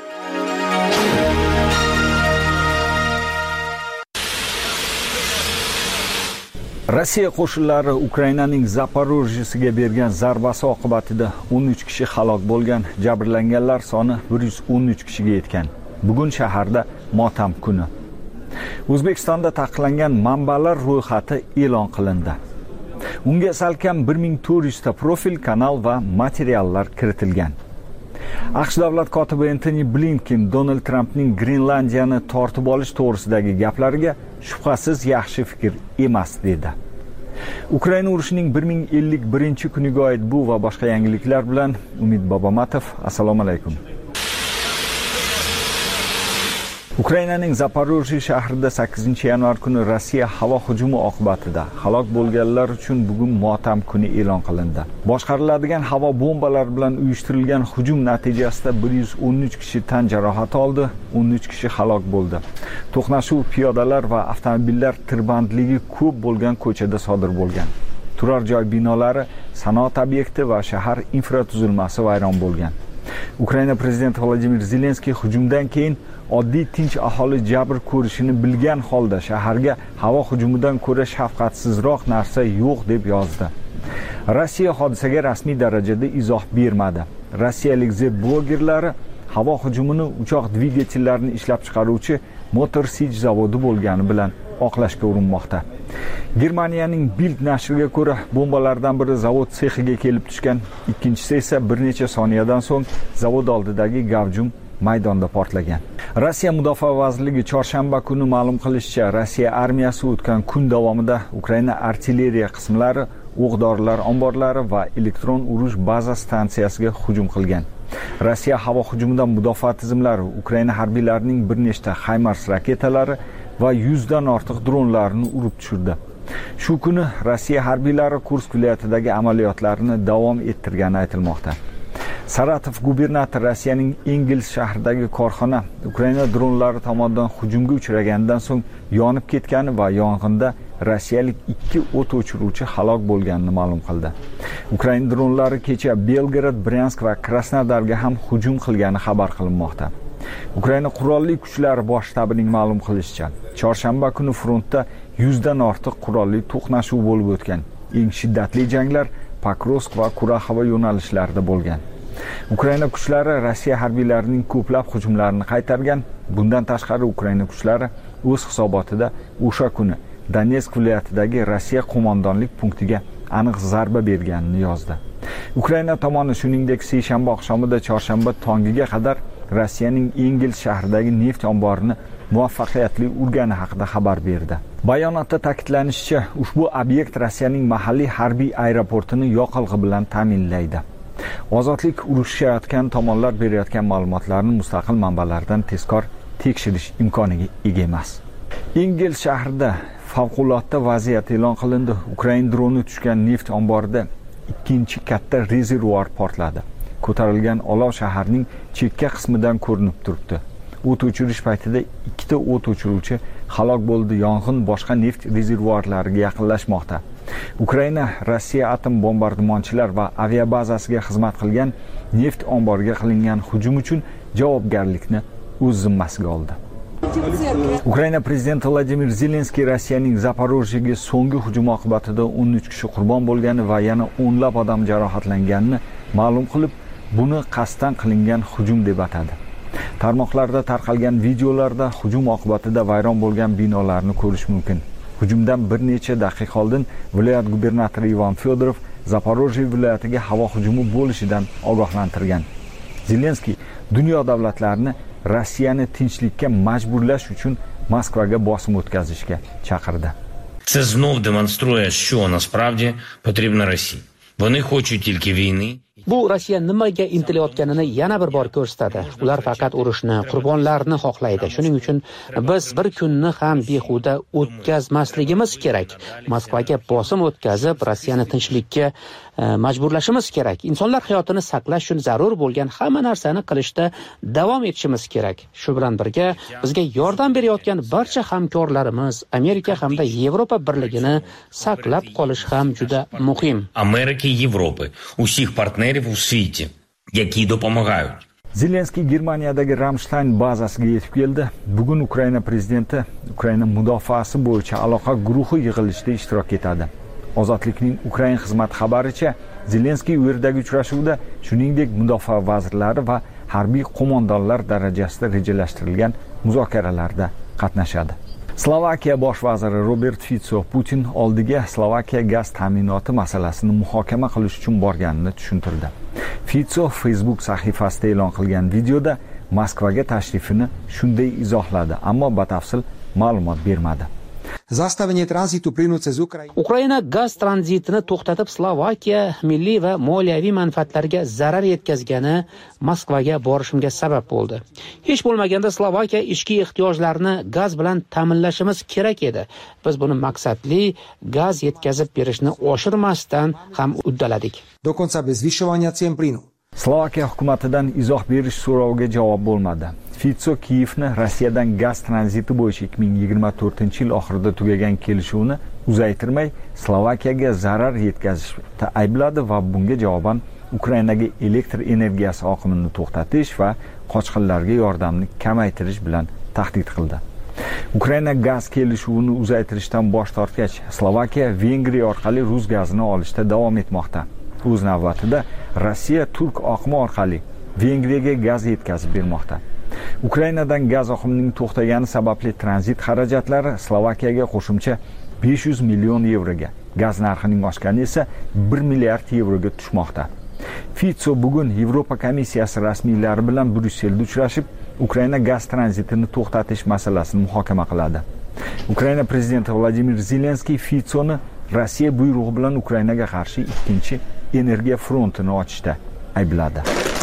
Rossiya qo'shinlari Ukrainaning Zaporojyesiga bergan zarbasi oqibatida 13 kishi halok bo'lgan, jabrlanganlar soni 113 kishiga yetgan. Bugun shaharda motam kuni. O'zbekistonda taqiqlangan manbalar ro'yxati e'lon qilindi. Unga salkam 1400 ta profil, kanal va materiallar kiritilgan. AQSh davlat kotibi Antony Blinken Donald Trampning Grenlandiyani tortib olish to'g'risidagi gaplariga shubhasiz yaxshi fikr emas dedi. Ukraina urushining 1051-kuniga oid bu va boshqa yangiliklar bilan Umid Bobomatov. Assalomu alaykum. Ukrainaning Zaporojye shahrida 8-yanvar kuni Rossiya havo hujumi oqibatida halok bo'lganlar uchun bugun motam kuni e'lon qilindi. Boshqariladigan havo bombalari bilan uyushtirilgan hujum natijasida 113 kishi tan jarohati oldi, 13 kishi halok bo'ldi. To'qnashuv piyodalar va avtomobillar tirbandligi ko'p bo'lgan ko'chada sodir bo'lgan. Turar joy binolari, sanoat obyekti va shahar infratuzilmasi vayron bo'lgan. Ukraina prezidenti Vladimir Zelenskiy hujumdan keyin oddiy tinch aholi jabr ko'rishini bilgan holda shaharga havo hujumidan ko'ra shafqatsizroq narsa yo'q deb yozdi. Rossiya hodisaga rasmiy darajada izoh bermadi. Rossiyalik Z-blogerlari havo hujumini uchoq dvigatellarini ishlab chiqaruvchi Motor Sich zavodi bo'lgani bilan oqlashga urinmoqda. Germaniyaning Bild nashriga ko'ra, bombalardan biri zavod sexiga kelib tushgan, ikkinchisi esa bir necha soniyadan so'ng zavod oldidagi gavjum maydonda portlagan. Rossiya Mudofaa vazirligi chorshanba kuni ma'lum qilishicha, Rossiya armiyasi o'tgan kun davomida Ukraina artilleriya qismlari, o'q-dorilar omborlari va elektron urush baza stansiyasiga hujum qilgan. Rossiya havo hujumidan mudofaa tizimlari Ukraina harbiylarining bir nechta HIMARS raketalari va 100 dan ortiq dronlarni urib tushirdi. Shu kuni Rossiya harbiylari Kursk viloyatidagi amaliyotlarini davom ettirgani aytilmoqda. Saratov gubernator Rossiyaning Engels shahridagi korxona Ukraina dronlari tomonidan hujumga uchragandan so'ng yonib ketgani va yong'inda rossiyalik 2 o't o'chiruvchi halok bo'lganini ma'lum qildi. Ukraina dronlari kecha Belgrad, Bryansk va Krasnodarga ham hujum qilgani xabar qilinmoqda. Ukraina qurolli kuchlari bosh shtabining ma'lum qilishicha, chorshanba kuni frontda 100 dan ortiq qurolli to'qnashuv bo'lib o'tgan. Eng shiddatli janglar Pokrovsk va Kuraxova yo'nalishlarida bo'lgan. Ukraina kuchlari Rossiya harbiylarining ko'plab hujumlarini qaytargan. Bundan tashqari Ukraina kuchlari o'z hisobotida o'sha kuni Donetsk viloyatidagi Rossiya qo'mondonlik punktiga aniq zarba berganini yozdi. Ukraina tomoni shuningdek seshanba oqshomida chorshanba tongiga qadar Rossiyaning Engels shahridagi neft omborini muvaffaqiyatli urgani haqida xabar berdi. Bayonotda ta'kidlanishicha, ushbu obyekt Rossiyaning mahalliy harbiy aeroportini yoqilg'i bilan ta'minlaydi. Ozodlik urushayotgan tomonlar berayotgan ma'lumotlarni mustaqil manbalardan tezkor tekshirish imkoniga ega emas. Engels shahrida favqulodda vaziyat e'lon qilindi. Ukraina droni tushgan neft omborida ikkinchi katta rezervuar portladi. Ko'tarilgan olov shaharning chekka qismidan ko'rinib turibdi. O't o'chirish paytida ikkita o't o'chiruvchi halok bo'ldi. Yong'in boshqa neft rezervuarlariga yaqinlashmoqda. Ukraina Rossiya atom bombardimonchilar va aviabazasiga xizmat qilgan neft omboriga qilingan hujum uchun javobgarlikni o'z zimmasiga oldi. Ukraina prezidenti Vladimir Zelenskiy Rossiyaning Zaporojyega so'nggi hujum oqibatida 13 kishi qurbon bo'lgani va yana o'nlab odam jarohatlanganini ma'lum qilib, buni qasddan qilingan hujum deb atadi. Tarmoqlarda tarqalgan videolarda hujum oqibatida vayron bo'lgan binolarni ko'rish mumkin. Hujumdan bir necha daqiqa oldin viloyat gubernatori Ivan Fedorov Zaporojye viloyatiga havo hujumi bo'lishidan ogohlantirgan. Zelenskiy dunyo davlatlarini Rossiyani tinchlikka majburlash uchun Moskvaga bosim o'tkazishga chaqirdi. Це знов демонструє, що насправді потрібно Росії. Вони хочуть тільки війни. Bu Rossiya nimaga intilayotganini yana bir bor ko'rsatadi. Ular faqat urushni, qurbonlarni xohlaydi. Shuning uchun biz bir kunni ham behuda o'tkazmasligimiz kerak. Moskvaga bosim o'tkazib, Rossiyani tinchlikka majburlashimiz kerak. Insonlar hayotini saqlash uchun zarur bo'lgan hamma narsani qilishda davom etishimiz kerak. Shu bilan birga bizga yordam berayotgan barcha hamkorlarimiz, Amerika hamda Yevropa birligini saqlab qolish ham juda muhim. Amerika, Yevropa, usih partnerів у світі, які допомагають. Zelenskiy Germaniyadagi Ramstein bazasiga yetib keldi. Bugun Ukraina prezidenti Ukraina mudofaasi bo'yicha aloqa guruhi yig'ilishida ishtirok etadi. Ozodlikning Ukraina xizmati xabaricha, Zelenskiy u yerdagi uchrashuvda shuningdek mudofaa vazirlari va harbiy qo'mondonlar darajasida rejalashtirilgan muzokaralarda qatnashadi. Slovakiya bosh vaziri Robert Fico Putin oldiga Slovakiya gaz ta'minoti masalasini muhokama qilish uchun borganini tushuntirdi. Fico Facebook sahifasida e'lon qilgan videoda Moskvaga tashrifini shunday izohladi, ammo batafsil ma'lumot bermadi. Zastavenie tranzitu plinu cez Ukraina gaz tranzitini to'xtatib, Slovakiya milliy va moliyaviy manfaatlariga zarar yetkazgani Moskvaga borishimga sabab bo'ldi. Hech bo'lmaganda Slovakiya ichki ehtiyojlarini gaz bilan ta'minlashimiz kerak edi. Biz buni maqsadli gaz yetkazib berishni oshirmasdan ham uddaladik. Do konca bez zvyšovania cien plynu. Slovakiya hukumatidan izoh berish so'roviga javob bo'lmadi. Fico Kiyevni Rossiyadan gaz tranziti bo'yicha 2024-yil oxirida tugagan kelishuvni uzaytirmay, Slovakiyaga zarar yetkazishda aybladi va bunga javoban Ukrainaga elektr energiyasi oqimini to'xtatish va qochqinlarga yordamni kamaytirish bilan tahdid qildi. Ukraina gaz kelishuvini uzaytirishdan bosh tortgach, Slovakiya Vengriya orqali rus gazini olishda davom etmoqda. O'z navbatida Rossiya turk oqimi orqali Vengriyaga gaz yetkazib bermoqda. Ukrainadan gaz oqimining to'xtagani sababli tranzit xarajatlari Slovakiyaga qo'shimcha 500 million yevroga, gaz narxining oshgani esa 1 milliard yevroga tushmoqda. Fico bugun Yevropa komissiyasi rasmiylari bilan Bryusselda uchrashib, Ukraina gaz tranzitini to'xtatish masalasini muhokama qiladi. Ukraina prezidenti Vladimir Zelenskiy Ficoni Rossiya buyrug'i bilan Ukrainaga qarshi ikkinchi energiya frontini ochishda aybladi.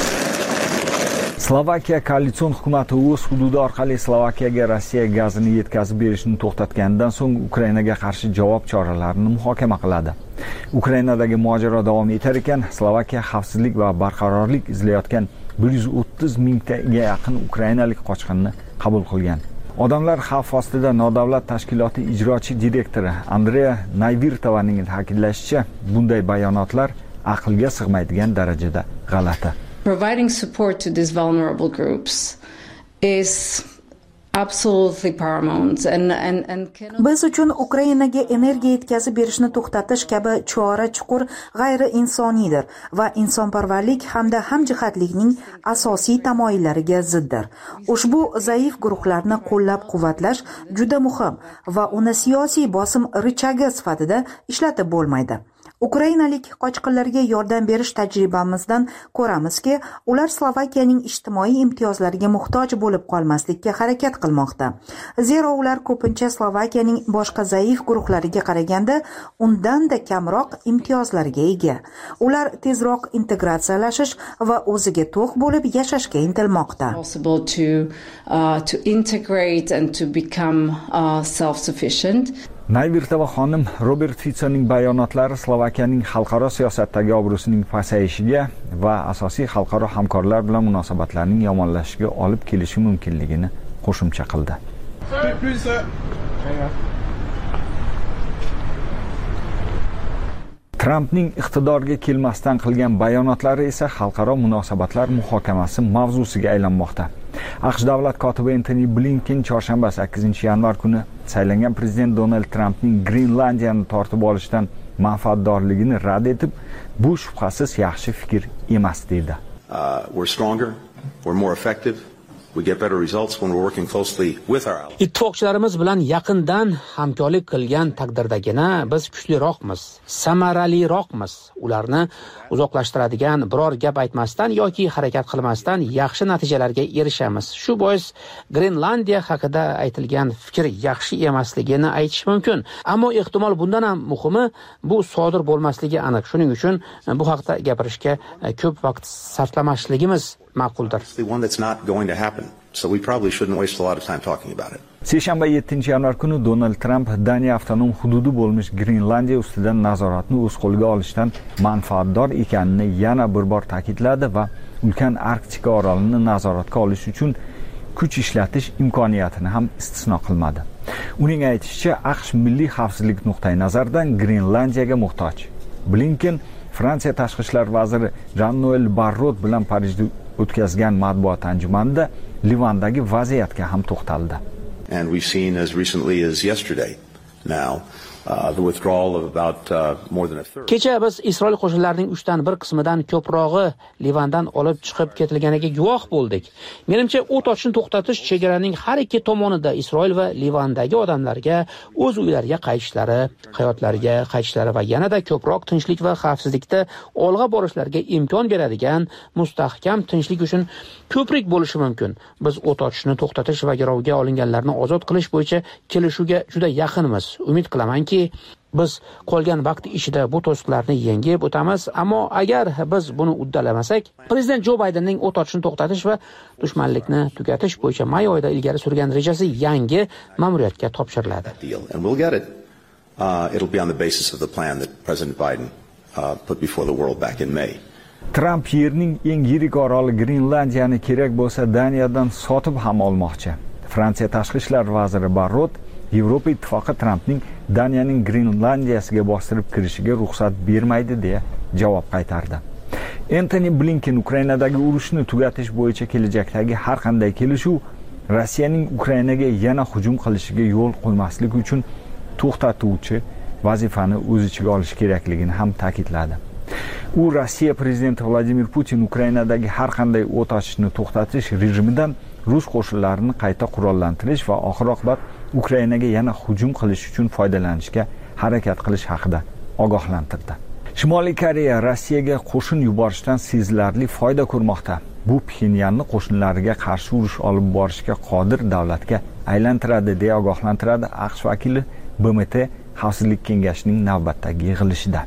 Slovakiya koalitsion hukumati o'z hududi orqali Slovakiyaga Rossiya gazini yetkazib berishni to'xtatganidan so'ng Ukrainaga qarshi javob choralarini muhokama qiladi. Ukrainadagi mojaro davom etar ekan, Slovakiya xavfsizlik va barqarorlik izlayotgan 130 mingtaga yaqin ukrainalik qochqinni qabul qilgan. Odamlar xavf ostida nodavlat tashkiloti ijrochi direktori Andreya Nayvirtovaning ta'kidlashicha, bunday bayonotlar aqlga sig'maydigan darajada g'alati. Providing support to these vulnerable groups is absolutely paramount and biz uchun Ukrainaga energiya yetkazib berishni to'xtatish kabi chora chuqur g'ayri insoniydir va insonparvarlik hamda hamjihatlikning asosiy tamoyillariga ziddir. Ushbu zaif guruhlarni qo'llab-quvvatlash juda muhim va uni siyosiy bosim richagi sifatida ishlatib bo'lmaydi. Ukrainalik qochqinlarga yordam berish tajribamizdan ko'ramizki, ular Slovakiyaning ijtimoiy imtiyozlariga muhtoj bo'lib qolmaslikka harakat qilmoqda. Zero ular ko'pincha Slovakiyaning boshqa zaif guruhlariga qaraganda undan-da kamroq imtiyozlarga ega. Ular tezroq integratsiyalashish va o'ziga to'q bo'lib yashashga intilmoqda. To integrate and to become self-sufficient. Nayvirtova xonim Robert Ficoning bayonotlari Slovakiyaning xalqaro siyosatdagi obro'sining pasayishiga va asosiy xalqaro hamkorlar bilan munosabatlarning yomonlashishiga olib kelishi mumkinligini qo'shimcha qildi. Trumpning iqtidorga kelmasdan qilgan bayonotlari esa xalqaro munosabatlar muhokamasi mavzusiga aylanmoqda. AQSh davlat kotibi Antony Blinken chorshanba 8-yanvar kuni saylangan prezident Donald Trumpning Grenlandiyani tortib olishdan manfaatdorligini rad etib, bu shubhasiz yaxshi fikr emas dedi. We're stronger, we're more effective, We get better results when we're working closely with our allies. Ittifoqchilarimiz bilan yaqindan hamkorlik qilgan taqdirdagina biz kuchliroqmiz, samaraliroqmiz. Ularni uzoqlashtiradigan biror gap aytmasdan yoki harakat qilmasdan yaxshi natijalarga erishamiz. Shu bois Grenlandiya haqida aytilgan fikr yaxshi emasligini aytish mumkin, ammo ehtimol bundan ham muhimi bu sodir bo'lmasligi aniq. Shuning uchun bu haqda gapirishga ko'p vaqt sarflamasligimiz ma'quldir. So we probably shouldn't waste a lot of time talking about it. Seshanba 7-yanvar kuni Donald Trump Daniya avtonom hududi bo'lmish Grenlandiya ustidan nazoratni o'z qo'liga olishdan manfaatdor ekanini yana bir bor ta'kidladi va ulkan Arktika orolini nazoratga olish uchun kuch ishlatish imkoniyatini ham istisno qilmadi. Uning aytishicha, AQSh milliy xavfsizlik nuqtai nazaridan Grenlandiyaga muhtoj. Blinken Fransiya tashqi ishlar vaziri Jean-Noël Barrot bilan Parijda o'tkazgan matbuot anjumanida Livandagi vaziyatga ham to'xtaldi. And we've seen as recently as yesterday now the withdrawal of about more than a third. Kecha biz Isroil qo'shinlarining 1/3 qismidan ko'prog'i Livandan olib chiqib ketilganiga guvoh bo'ldik. Menimcha, o't ochishni to'xtatish chegaraning har ikki tomonida Isroil va Livandagi odamlarga o'z uylariga qaytishlari, hayotlariga qaytishlari va yanada ko'proq tinchlik va xavfsizlikda olg'a borishlariga imkon beradigan mustahkam tinchlik uchun ko'prik bo'lishi mumkin. Biz o't ochishni to'xtatish va garovga olinganlarni ozod qilish bo'yicha kelishuvga juda yaqinmiz. Umid qilamanki, biz qolgan vaqt ichida bu to'siqlarni yengib o'tamiz, ammo agar biz buni uddalamasak, prezident Jo Baydenning o't ochishni to'xtatish va dushmanlikni tugatish bo'yicha may oyida ilgari surgan rejasi yangi ma'muriyatga topshiriladi. It'll be on the basis of the plan that President Biden put before the world back in May. Trump yerning eng yirik oroli Grenlandiyani kerak bo'lsa Daniyadan sotib ham olmoqchi. Fransiya tashqi ishlar vaziri Barrot Yevropa ittifoqi Trumpning Daniyaning Grenlandiyasiga bostirib kirishiga ruxsat bermaydi deya javob qaytardi. Antony Blinken Ukrainadagi urushni tugatish bo'yicha kelajakdagi har qanday kelishuv Rossiyaning Ukrainaga yana hujum qilishiga yo'l qo'ymaslik uchun to'xtatuvchi vazifani o'z ichiga olish kerakligini ham ta'kidladi. U Rossiya prezidenti Vladimir Putin Ukrainadagi har qanday o't ochishni to'xtatish rejimidan rus qo'shinlarini qayta qurollantirish va oxir-oqibat Ukrainaga yana hujum qilish uchun foydalanishga harakat qilish haqida ogohlantirdi. Shimoliy Koreya Rossiyaga qo'shin yuborishdan sezilarli foyda ko'rmoqda. Bu Pxenyanni qo'shinlariga qarshi urush olib borishga qodir davlatga aylantiradi deya ogohlantiradi AQSh vakili BMT Xavfsizlik kengashining navbatdagi yig'ilishida.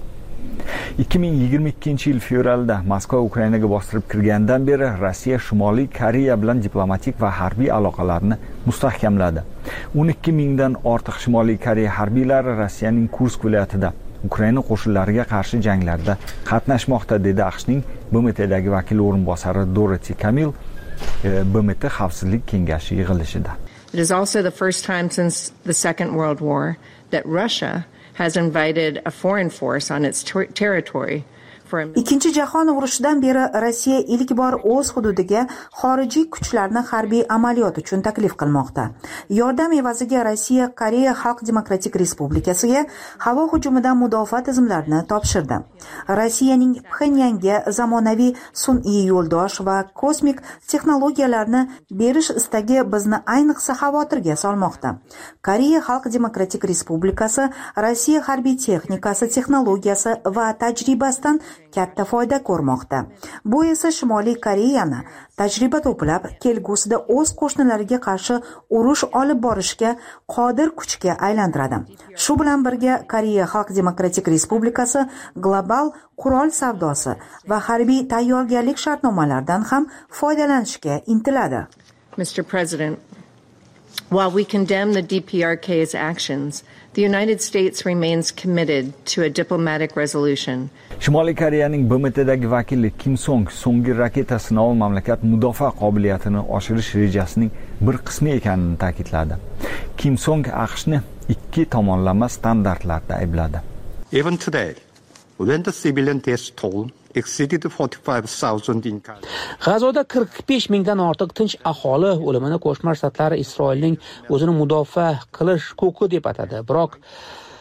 2022 yil fevralda Moskva Ukrainaga bostirib kirgandan beri Rossiya Shimoliy Koreya bilan diplomatik va harbiy aloqalarni mustahkamladi. 12 mingdan ortiq Shimoliy Koreya harbiylari Rossiyaning Kursk viloyatida Ukraina qo'shinlariga qarshi janglarda qatnashmoqda, dedi AQShning BMTdagi vakil o'rinbosari Dorothy Camille BMT Xavfsizlik kengashi yig'ilishida. It is also the first time since the Second World War that Russia has invited a foreign force on its territory. Ikkinchi jahon urushidan beri Rossiya ilk bor o'z hududiga xorijiy kuchlarni harbiy amaliyot uchun taklif qilmoqda. Yordam evaziga Rossiya Koreya Xalq Demokratik Respublikasiga havo hujumidan mudofaa tizimlarini topshirdi. Rossiyaning Pxenyanga zamonaviy sun'iy yo'ldosh va kosmik texnologiyalarni berish istagi bizni ayniqsa xavotirga solmoqda. Koreya Xalq Demokratik Respublikasi Rossiya harbiy texnikasi, texnologiyasi va tajribasidan katta foyda ko'rmoqda. Bu esa Shimoliy Koreyani tajriba to'plab, kelgusida o'z qo'shnilariga qarshi urush olib borishga qodir kuchga aylantiradi. Shu bilan birga Koreya Xalq Demokratik Respublikasi global qurol savdosi va harbiy tayyorgarlik shartnomalaridan ham foydalanishga intiladi. Mr. President, while we condemn the DPRK's actions, the United States remains committed to a diplomatic resolution. Shimoliy Koreyaning BMTdagi vakili Kim Song so'nggi raketa sinovi mamlakat mudofaa qobiliyatini oshirish rejasining bir qismi ekanini ta'kidladi. Kim Song AQShni ikki tomonlama standartlarda aybladi. Even today, when the civilian death toll exceeded 45,000 in G'azoda 45 mingdan ortiq tinch aholi o'limini Qo'shma Shtatlar Isroilning o'zini mudofaa qilish huquqi deb atadi. Biroq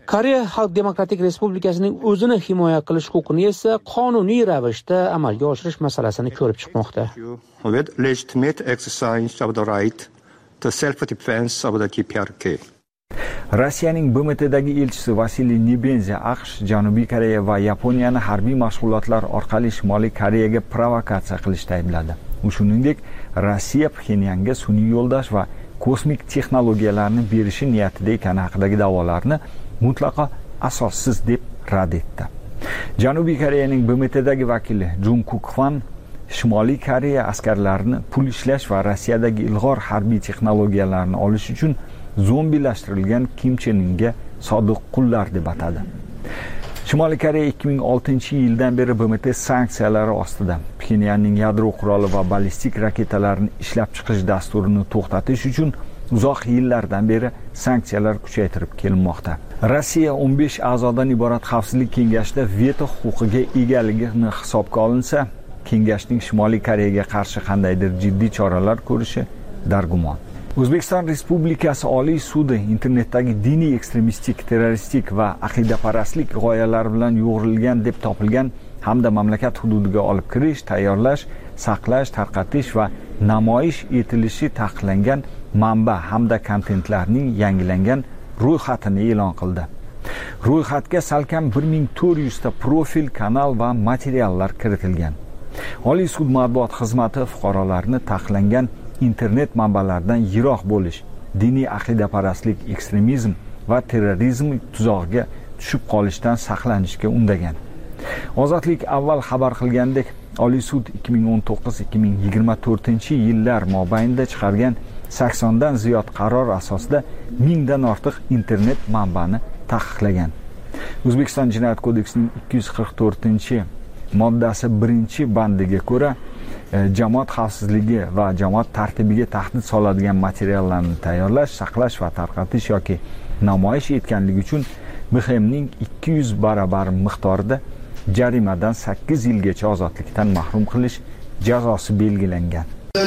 Koreya Xalq Demokratik Respublikasining o'zini himoya qilish huquqini esa qonuniy ravishda amalga oshirish masalasini ko'rib chiqmoqda. With legitimate exercise of the right to self-defense of the DPRK. Rossiyaning BMTdagi elchisi Vasiliy Nebenzi AQSh, Janubiy Koreya va Yaponiyani harbiy mashg'ulotlar orqali Shimoliy Koreyaga provokatsiya qilishda aybladi. U shuningdek, Rossiya Pxenyanga sun'iy yo'ldosh va kosmik texnologiyalarni berishi niyatida ekani haqidagi da'volarni mutlaqo asossiz deb rad etdi. Janubiy Koreyaning BMTdagi vakili Jung Kuk-hwan Shimoliy Koreya askarlarini pul ishlash va Rossiyadagi ilg'or harbiy texnologiyalarni olish uchun zombilashtirilgan Kim Chen Inga sodiq qullar deb atadi. Shimoliy Koreya 2006-yildan beri BMT sanksiyalari ostida. Pxenyanning yadro quroli va ballistik raketalarni ishlab chiqish dasturini to'xtatish uchun uzoq yillardan beri sanksiyalar kuchaytirib kelinmoqda. Rossiya 15 a'zodan iborat xavfsizlik kengashida veto huquqiga egaligini hisobga olinsa, kengashning Shimoliy Koreyaga qarshi qandaydir jiddiy choralar ko'rishi dargumon. O'zbekiston Respublikasi Oliy sudi internetdagi diniy ekstremistik, terroristik va aqidaparastlik g'oyalari bilan yo'g'rilgan deb topilgan hamda mamlakat hududiga olib kirish, tayyorlash, saqlash, tarqatish va namoyish etilishi taqiqlangan manba hamda kontentlarning yangilangan ro'yxatini e'lon qildi. Ro'yxatga salkam 1400 ta profil, kanal va materiallar kiritilgan. Oliy sud matbuot xizmati fuqarolarni taqiqlangan internet manbalaridan yiroq bo'lish, diniy aqidaparastlik, ekstremizm va terrorizm tuzog'iga tushib qolishdan saqlanishga undagan. Ozodlik avval xabar qilgandek, Oliy sud 2019-2024-yillar mobaynida chiqargan 80 dan ziyod qaror asosida 1000 dan ortiq internet manbani taqiqlagan. O'zbekiston Jinoyat kodeksining 244-moddasi 1-bandiga ko'ra, jamoat xavfsizligi va jamoat tartibiga tahdid soladigan materiallarni tayyorlash, saqlash va tarqatish yoki namoyish etganligi uchun BXMning 200 barobar miqdorida jarimadan 8 yilgacha ozodlikdan mahrum qilish jazosi belgilangan.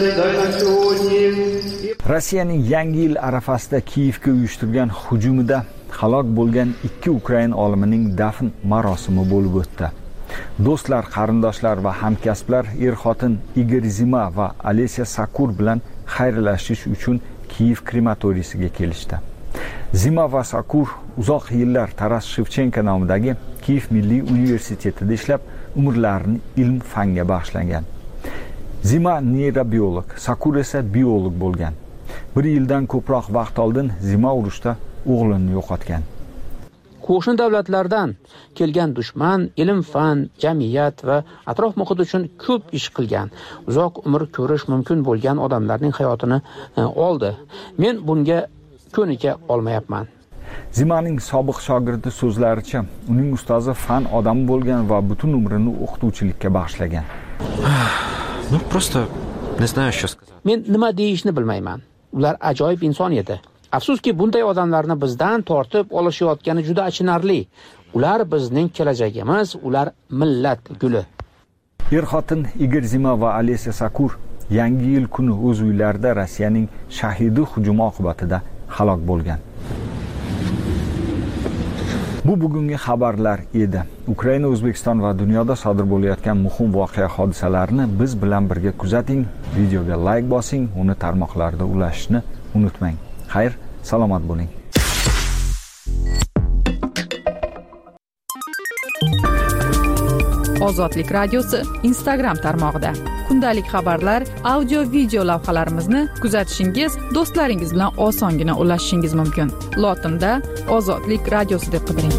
Rossiyaning Yangi yil arafasida Kiyevga uyushtirgan hujumida halok bo'lgan 2 Ukrain olimining dafn marosimi bo'lib o'tdi. Do'stlar, qarindoshlar va hamkasblar er-xotin Igor Zima va Alesya Sakur bilan xayrlashish uchun Kiyev krematoriysiga kelishdi. Zima va Sakur uzoq yillar Taras Shevchenko nomidagi Kiyev Milliy universitetida ishlab, umrlarini ilm-fanga bag'ishlagan. Zima neyrobiolog, Sakur esa biolog bo'lgan. 1 yildan ko'proq vaqt oldin Zima urushda o'g'lini yo'qotgan. Qo'shni davlatlardan kelgan dushman ilm-fan, jamiyat va atrof muhit uchun ko'p ish qilgan, uzoq umr ko'rish mumkin bo'lgan odamlarning hayotini oldi. Men bunga ko'nika olmayapman. Zimaning sobiq shogirdi so'zlaricha, uning ustozi fan odami bo'lgan va butun umrini o'qituvchilikka bag'ishlagan. Men nima deyishni bilmayman. Ular ajoyib inson edi. Afsuski, bunday odamlarni bizdan tortib olishayotgani juda achinarli. Ular bizning kelajagimiz, ular millat guli. Er-xotin Igor Zima va Alesya Sakur Yangi yil kuni o'z uylarida Rossiyaning shahidi hujumi oqibatida halok bo'lgan. Bu bugungi xabarlar edi. Ukraina, O'zbekiston va dunyoda sodir bo'layotgan muhim voqea hodisalarni biz bilan birga kuzating. Videoga like bosing, uni tarmoqlarda ulashishni unutmang. Xayr, salomat bo'ling. Ozodlik radiosi Instagram tarmog'ida kundalik xabarlar, audio, video lavhalarimizni kuzatishingiz, do'stlaringiz bilan osongina ulashishingiz mumkin. Lotinda Ozodlik radiosi deb qidiring.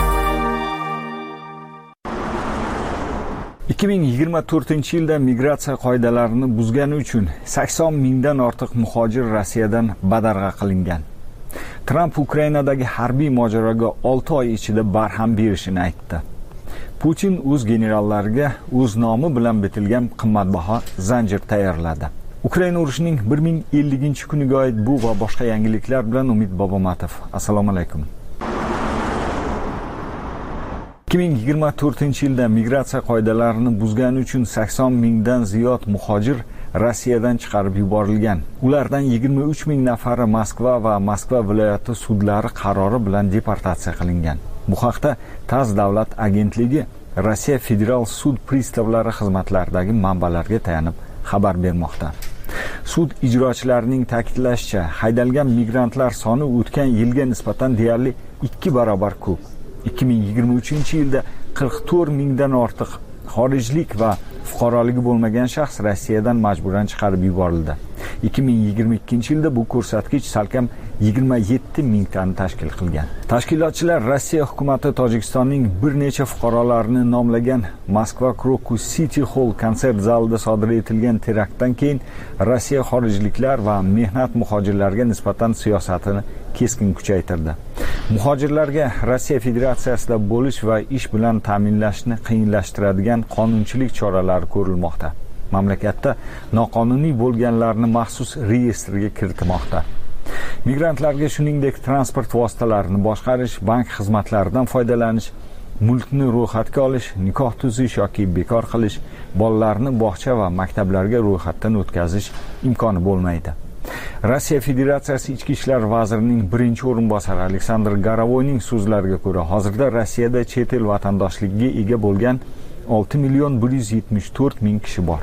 2024-yilda migratsiya qoidalarini buzgani uchun 80 mingdan ortiq muhojir Rossiyadan badarg'a qilingan. Tramp Ukrainadagi harbiy mojaroga 6 oy ichida barham berishini aytdi. Putin o'z generallariga o'z nomi bilan bitilgan qimmatbaho zanjir tayyorladi. Ukraina urushining 1050-kuniga oid bu va boshqa yangiliklar bilan Umid Bobomatov. Assalomu alaykum. 2024-yilda migratsiya qoidalarini buzgani uchun 80 mingdan ziyod muhojir Rossiyadan chiqarib yuborilgan. Ulardan 23 ming nafari Moskva va Moskva viloyati sudlari qarori bilan deportatsiya qilingan. Bu haqda TASS davlat agentligi Rossiya federal sud pristavlari xizmatlaridagi manbalarga tayanib xabar bermoqda. Sud ijrochilarining ta'kidlashicha, haydalgan migrantlar soni o'tgan yilga nisbatan deyarli 2 barobar ko'p. 2023-yilda 44 mingdan ortiq xorijlik va fuqaroligi bo'lmagan shaxs Rossiyadan majburan chiqarib yuborildi. 2022-yilda bu ko'rsatkich salkam 27 mingtani tashkil qilgan. Tashkilotchilar Rossiya hukumati Tojikistonning bir necha fuqarolarini nomlagan Moskva Krokus City Hall konsert zalida sodir etilgan teraktdan keyin Rossiya xorijliklar va mehnat muhojirlarga nisbatan siyosatini keskin kuchaytirdi. Muhojirlarga Rossiya Federatsiyasida bo'lish va ish bilan ta'minlashni qiyinlashtiradigan qonunchilik choralari ko'rilmoqda. Mamlakatda noqonuniy bo'lganlarni maxsus reyestrga kiritmoqda. Migrantlarga shuningdek transport vositalarini boshqarish, bank xizmatlaridan foydalanish, mulkni ro'yxatga olish, nikoh tuzish yoki bekor qilish, bolalarni bog'cha va maktablarga ro'yxatdan o'tkazish imkoni bo'lmaydi. Rossiya Federatsiyasi Ichki ishlar vazirining birinchi o'rinbosari Aleksandr Garavoyning so'zlariga ko'ra, hozirda Rossiyada chet el vatandoshligiga ega bo'lgan 6,174 ming kishi bor.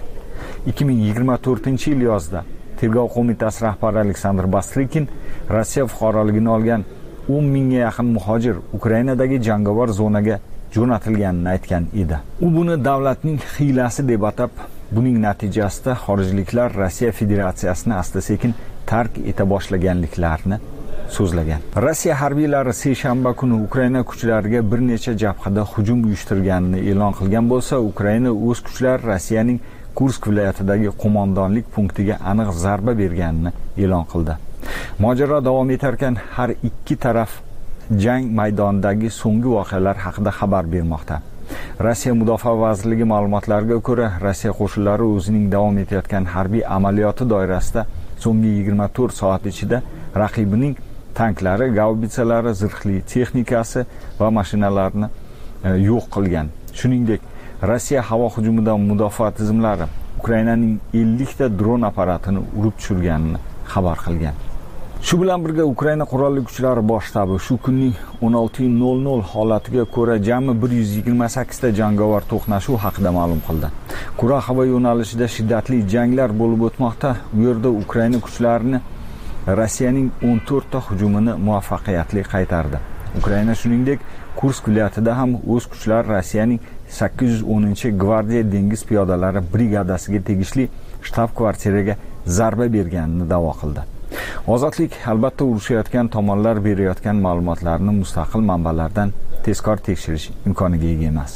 2024-yil yozda Tergov qo'mitasi rahbari Aleksandr Bastrikin Rossiya fuqaroligini olgan 10 mingga yaqin muhojir Ukrainadagi jangovar zonaga jo'natilganini aytgan edi. U buni davlatning hiylasi deb atab, buning natijasida xorijliklar Rossiya Federatsiyasini asta-sekin tark eta boshlaganliklarini so'zlagan. Rossiya harbiylari seshanba kuni Ukraina kuchlariga bir necha jabhada hujum uyushtirganini e'lon qilgan bo'lsa, Ukraina o'z kuchlari Rossiyaning Kursk viloyatidagi qo'mondonlik punktiga aniq zarba berganini e'lon qildi. Mojaro davom etarkan, har ikki taraf jang maydonidagi so'nggi voqealar haqida xabar bermoqda. Rossiya Mudofaa vazirligi ma'lumotlariga ko'ra, Rossiya qo'shinlari o'zining davom etayotgan harbiy amaliyoti doirasida so'nggi 24 soat ichida raqibining tanklari, gaubitsalari, zirhli texnikasi va mashinalarini yo'q qilgan. Shuningdek, Rossiya havo hujumidan mudofaa tizimlari Ukrainaning 50 ta dron apparatini urib tushirganini xabar qilgan. Shu bilan birga Ukraina qurolli kuchlari bosh shtabi shu kunning 16:00 holatiga ko'ra jami 128 ta jangovar to'qnashuv haqida ma'lum qildi. Qura havo yo'nalishida shiddatli janglar bo'lib o'tmoqda. Bu yerda Ukraina kuchlarini Rossiyaning 14 ta hujumini muvaffaqiyatli qaytardi. Ukraina shuningdek Kursk viloyatida ham o'z kuchlari Rossiyaning 810-gvardiya dengiz piyodalari brigadasiga tegishli shtab-kvartiraga zarba berganini da'vo qildi. Ozodlik albatta urushayotgan tomonlar berayotgan ma'lumotlarni mustaqil manbalardan tezkor tekshirish imkoniga ega emas.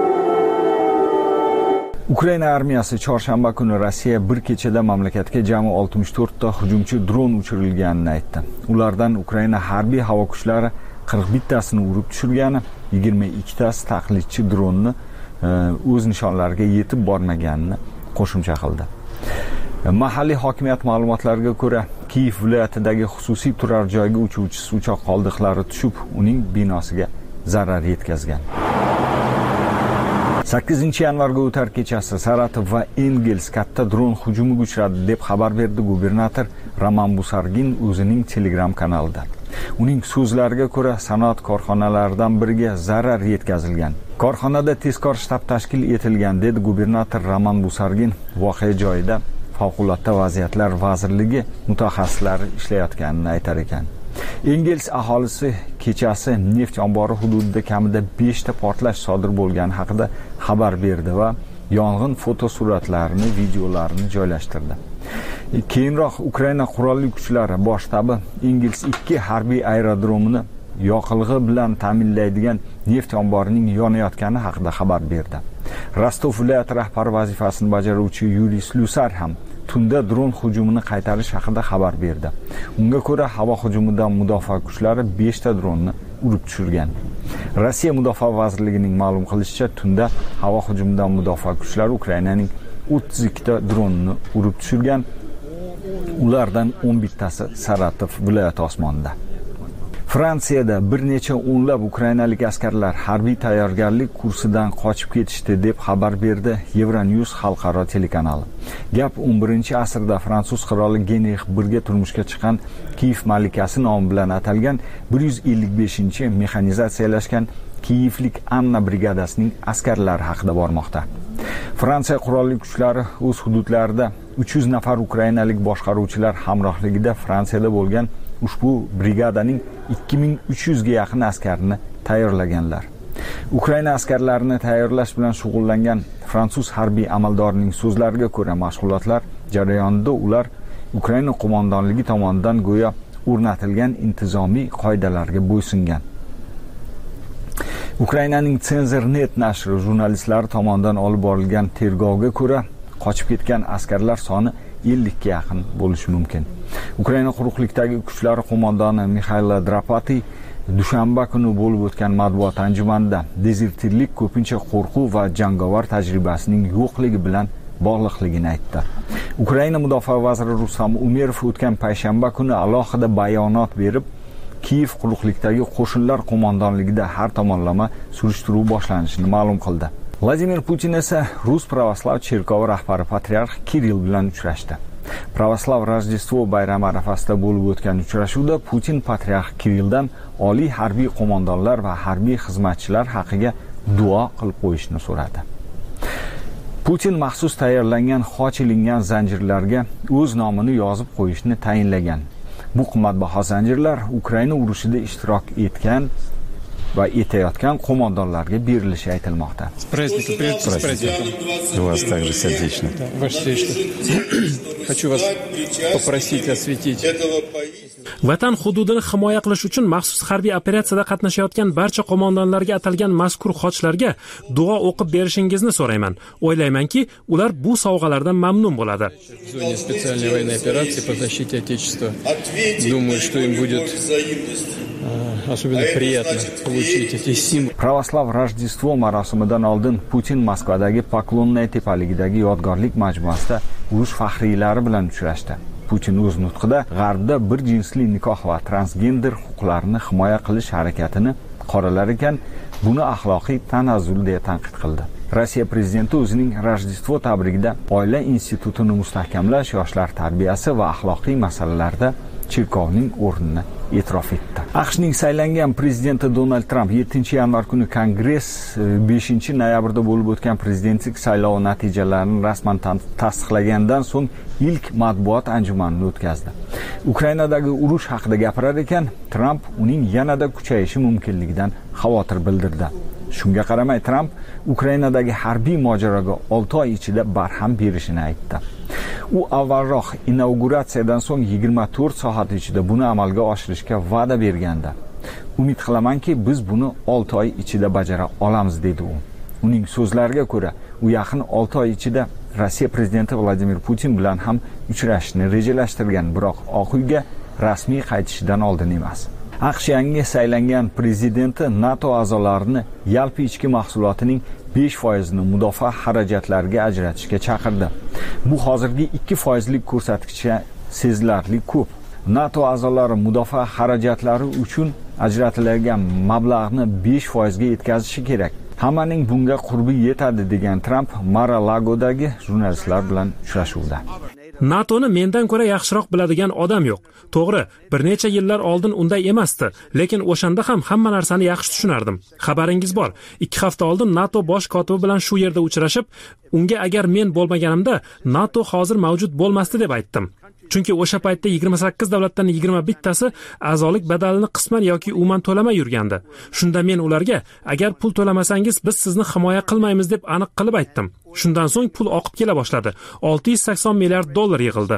Ukraina armiyasi chorshanba kuni Rossiya bir kechada mamlakatga jami 64 ta hujumchi dron uchirilganini aytdi. Ulardan Ukraina harbiy havo kuchlari 41 tasini urib tushirgani, 22 tasi taqlidchi dronni o'z nishonlariga yetib bormaganini qo'shimcha qildi. Mahalliy hokimiyat ma'lumotlariga ko'ra, Kiyev viloyatidagi xususiy turar joyga uchuvchisiz uchoq qoldiqlari tushib, uning binosiga zarar yetkazgan. 8-yanvarga o'tar kechasi Saratov va Engels katta dron hujumiga uchradi deb xabar berdi gubernator Roman Busargin o'zining Telegram kanalida. Uning so'zlariga ko'ra, sanoat korxonalaridan biriga zarar yetkazilgan. Korxonada tezkor shtab tashkil etilgan, dedi gubernator Roman Busargin voqea joyida Favqulodda vaziyatlar vazirligi mutaxassislari ishlayotganini aytar ekan. Engels aholisi kechasi neft ombori hududida kamida 5 ta portlash sodir bo'lgani haqida xabar berdi va yong'in fotosuratlarini, videolarini joylashtirdi. Keyinroq Ukraina qurolli kuchlari bosh shtabi Engels 2 harbiy aerodromini yoqilg'i bilan ta'minlaydigan neft omborining yonayotgani haqida xabar berdi. Rostov viloyati rahbari vazifasini bajaruvchi Yuriy Slyusar ham tunda dron hujumini qaytarish haqida xabar berdi. Unga ko'ra, havo hujumidan mudofaa kuchlari 5 ta dronni urib tushirgan. Rossiya Mudofaa vazirligining ma'lum qilishicha, tunda havo hujumidan mudofaa kuchlari Ukrainaning 32 ta dronni urib tushirgan. Ulardan 11 tasi Saratov viloyati osmonida. Fransiyada bir necha o'nlab ukrainalik askarlar harbiy tayyorgarlik kursidan qochib ketishdi deb xabar berdi Euronews xalqaro telekanali. Gap 11-asrda fransuz qiroli Genrix I turmushga chiqqan Kiyev malikasi nomi bilan atalgan 155-mexanizatsiyalashgan Kiyevlik Anna brigadasining askarlari haqida bormoqda. Fransiya qurolli kuchlari o'z hududlarida 300 nafar ukrainalik boshqaruvchilar hamrohligida Fransiyada bo'lgan ushbu brigadaning 2300 ga yaqin askarini tayyorlaganlar. Ukraina askarlarini tayyorlash bilan shug'ullangan fransuz harbiy amaldorining so'zlariga ko'ra, mashg'ulotlar jarayonida ular Ukraina qo'mondonligi tomonidan go'yo o'rnatilgan intizomiy qoidalarga bo'ysungan. Ukrainaning Cenzor.net nashri jurnalistlari tomonidan olib borilgan tergovga ko'ra, qochib ketgan askarlar soni 50 ga yaqin bo'lishi mumkin. Ukraina quruqlikdagi kuchlari qo'mondoni Mikhail Drapati dushanba kuni bo'lib o'tgan matbuot anjumanida dezertirlik ko'pincha qo'rquv va jangovar tajribasining yo'qligi bilan bog'liqligini aytdi. Ukraina mudofaa vaziri Rustam Umerov o'tgan payshanba kuni alohida bayonot berib, Kiyev quruqlikdagi qo'shinlar qo'mondonligida har tomonlama surishtiruv boshlanishini ma'lum qildi. Vladimir Putin esa Rus pravoslav cherkovi rahbari patriarx Kirill bilan uchrashdi. Pravoslav Rojdestvo bayrami arafasida bo'lib o'tgan uchrashuvda Putin patriarx Kirilldan oliy harbiy qo'mondonlar va harbiy xizmatchilar haqiga duo qilib qo'yishni so'radi. Putin maxsus tayyorlangan xoch ilingan zanjirlarga o'z nomini yozib qo'yishni tayinlagan. Bu qimmatbaho zanjirlar Ukraina urushida ishtirok etgan va etayotgan qo'mondonlarga berilishi aytilmoqda. Вас также сердечно. Хочу вас попросить осветить. Vatan hududini himoya qilish uchun maxsus harbiy operatsiyada qatnashayotgan barcha qo'mondonlarga atalgan mazkur xochlarga duo o'qib berishingizni so'rayman. O'ylaymanki, ular bu sovg'alardan mamnun bo'ladi. В зоне специальной военной операции по защите Отечества. Думаю, что им будет особенно приятно получить эти символы. Pravoslav Rojdestvo marosimidan oldin Putin Moskvadagi Poklonnaya tepaligidagi yodgorlik majmuasida urush faxriylari bilan uchrashdi. Putin o'z nutqida G'arbda bir jinsli nikoh va transgender huquqlarini himoya qilish harakatini qoralar ekan, buni axloqiy tanazzul deya tanqid qildi. Rossiya prezidenti o'zining Rojdestvo tabrigida oila institutini mustahkamlash, yoshlar tarbiyasi va axloqiy masalalarda cherkovning o'rnini e'tirof etdi. AQShning saylangan prezidenti Donald Trump 7-yanvar kuni Kongress 5-noyabrda bo'lib o'tgan prezidentlik saylovi natijalarini rasman tasdiqlagandan so'ng ilk matbuot anjumanini o'tkazdi. Ukrainadagi urush haqida gapirar ekan, Trump uning yanada kuchayishi mumkinligidan xavotir bildirdi. Shunga qaramay Trump Ukrainadagi harbiy mojaroga 6 oy ichida barham berishini aytdi. U avvalroq inauguratsiyadan so'ng 24 soat ichida buni amalga oshirishga va'da bergandi. Umid qilamanki, biz buni 6 oy ichida bajara olamiz dedi u. Uning so'zlariga ko'ra, u yaqin 6 oy ichida Rossiya prezidenti Vladimir Putin bilan ham uchrashishni rejalashtirgan, biroq Oq uyga rasmiy qaytishidan oldin emas. AQSh yangi saylangan prezidenti NATO a'zolarini yalpi ichki mahsulotining 5% ni mudofaa xarajatlariga ajratishga chaqirdi. Bu hozirgi 2% ko'rsatkichga sezilarli ko'p. NATO a'zolari mudofaa xarajatlari uchun ajratiladigan mablag'ni 5% ga yetkazishi kerak. Hammaning bunga qurbi yetadi degan Trump Mar-a-Lagodagi jurnalistlar bilan uchrashuvda. NATOni mendan ko'ra yaxshiroq biladigan odam yo'q. To'g'ri, bir necha yillar oldin unday emasdi, lekin o'shanda ham hamma narsani yaxshi tushunardim. Xabaringiz bor, 2 hafta oldin NATO bosh kotibi bilan shu yerda uchrashib, unga agar men bo'lmaganimda NATO hozir mavjud bo'lmasdi deb aytdim. Chunki o'sha paytda 28 davlatdan 21 tasi a'zolik badalini qisman yoki umuman to'lamay yurgandi. Shunda men ularga, agar pul to'lamasangiz biz sizni himoya qilmaymiz deb aniq qilib aytdim. Shundan so'ng pul oqib kela boshladi. 680 milliard dollar yig'ildi.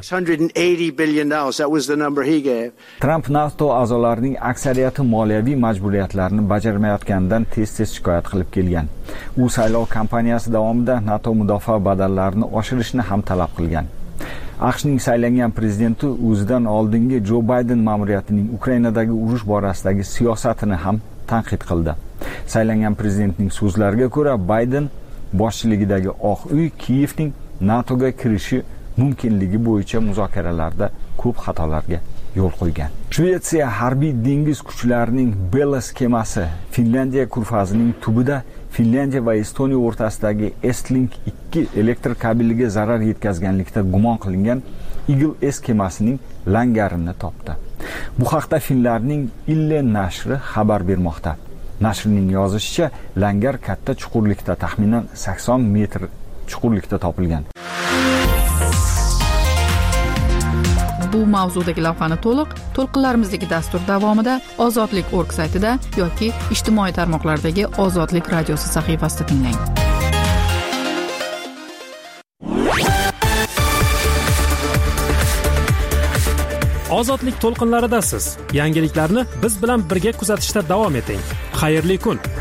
Trump NATO a'zolarining aksariyati moliyaviy majburiyatlarini bajarmayotganidan tez-tez shikoyat qilib kelgan. U saylov kampaniyasi davomida NATO mudofaa badallarini oshirishni ham talab qilgan. AQShning saylangan prezidenti o'zidan oldingi Joe Biden ma'muriyatining Ukrainadagi urush borasidagi siyosatini ham tanqid qildi. Saylangan prezidentning so'zlariga ko'ra, Biden boshchiligidagi Oq uy Kiyevning NATOga kirishi mumkinligi bo'yicha muzokaralarda ko'p xatolarga yo'l qo'ygan. Shvetsiya harbiy dengiz kuchlarining Belas kemasi Finlandiya ko'rfazining tubida Finlandiya va Estoniya o'rtasidagi Estlink 2 elektr kabeliga zarar yetkazganlikda gumon qilingan Eagle S kemasining langarini topdi. Bu haqda Finlarning Ille nashri xabar bermoqda. Nashrning yozishicha, langar katta chuqurlikda, taxminan 80 metr chuqurlikda topilgan. Bu mavzudagi lavhani to'lqinlarimizdagi dastur davomida Ozodlik.org saytida yoki ijtimoiy tarmoqlardagi Ozodlik radiosi sahifasida tinglang. Ozodlik to'lqinlaridasiz. Yangiliklarni biz bilan birga kuzatishda davom eting. Xayrli kun.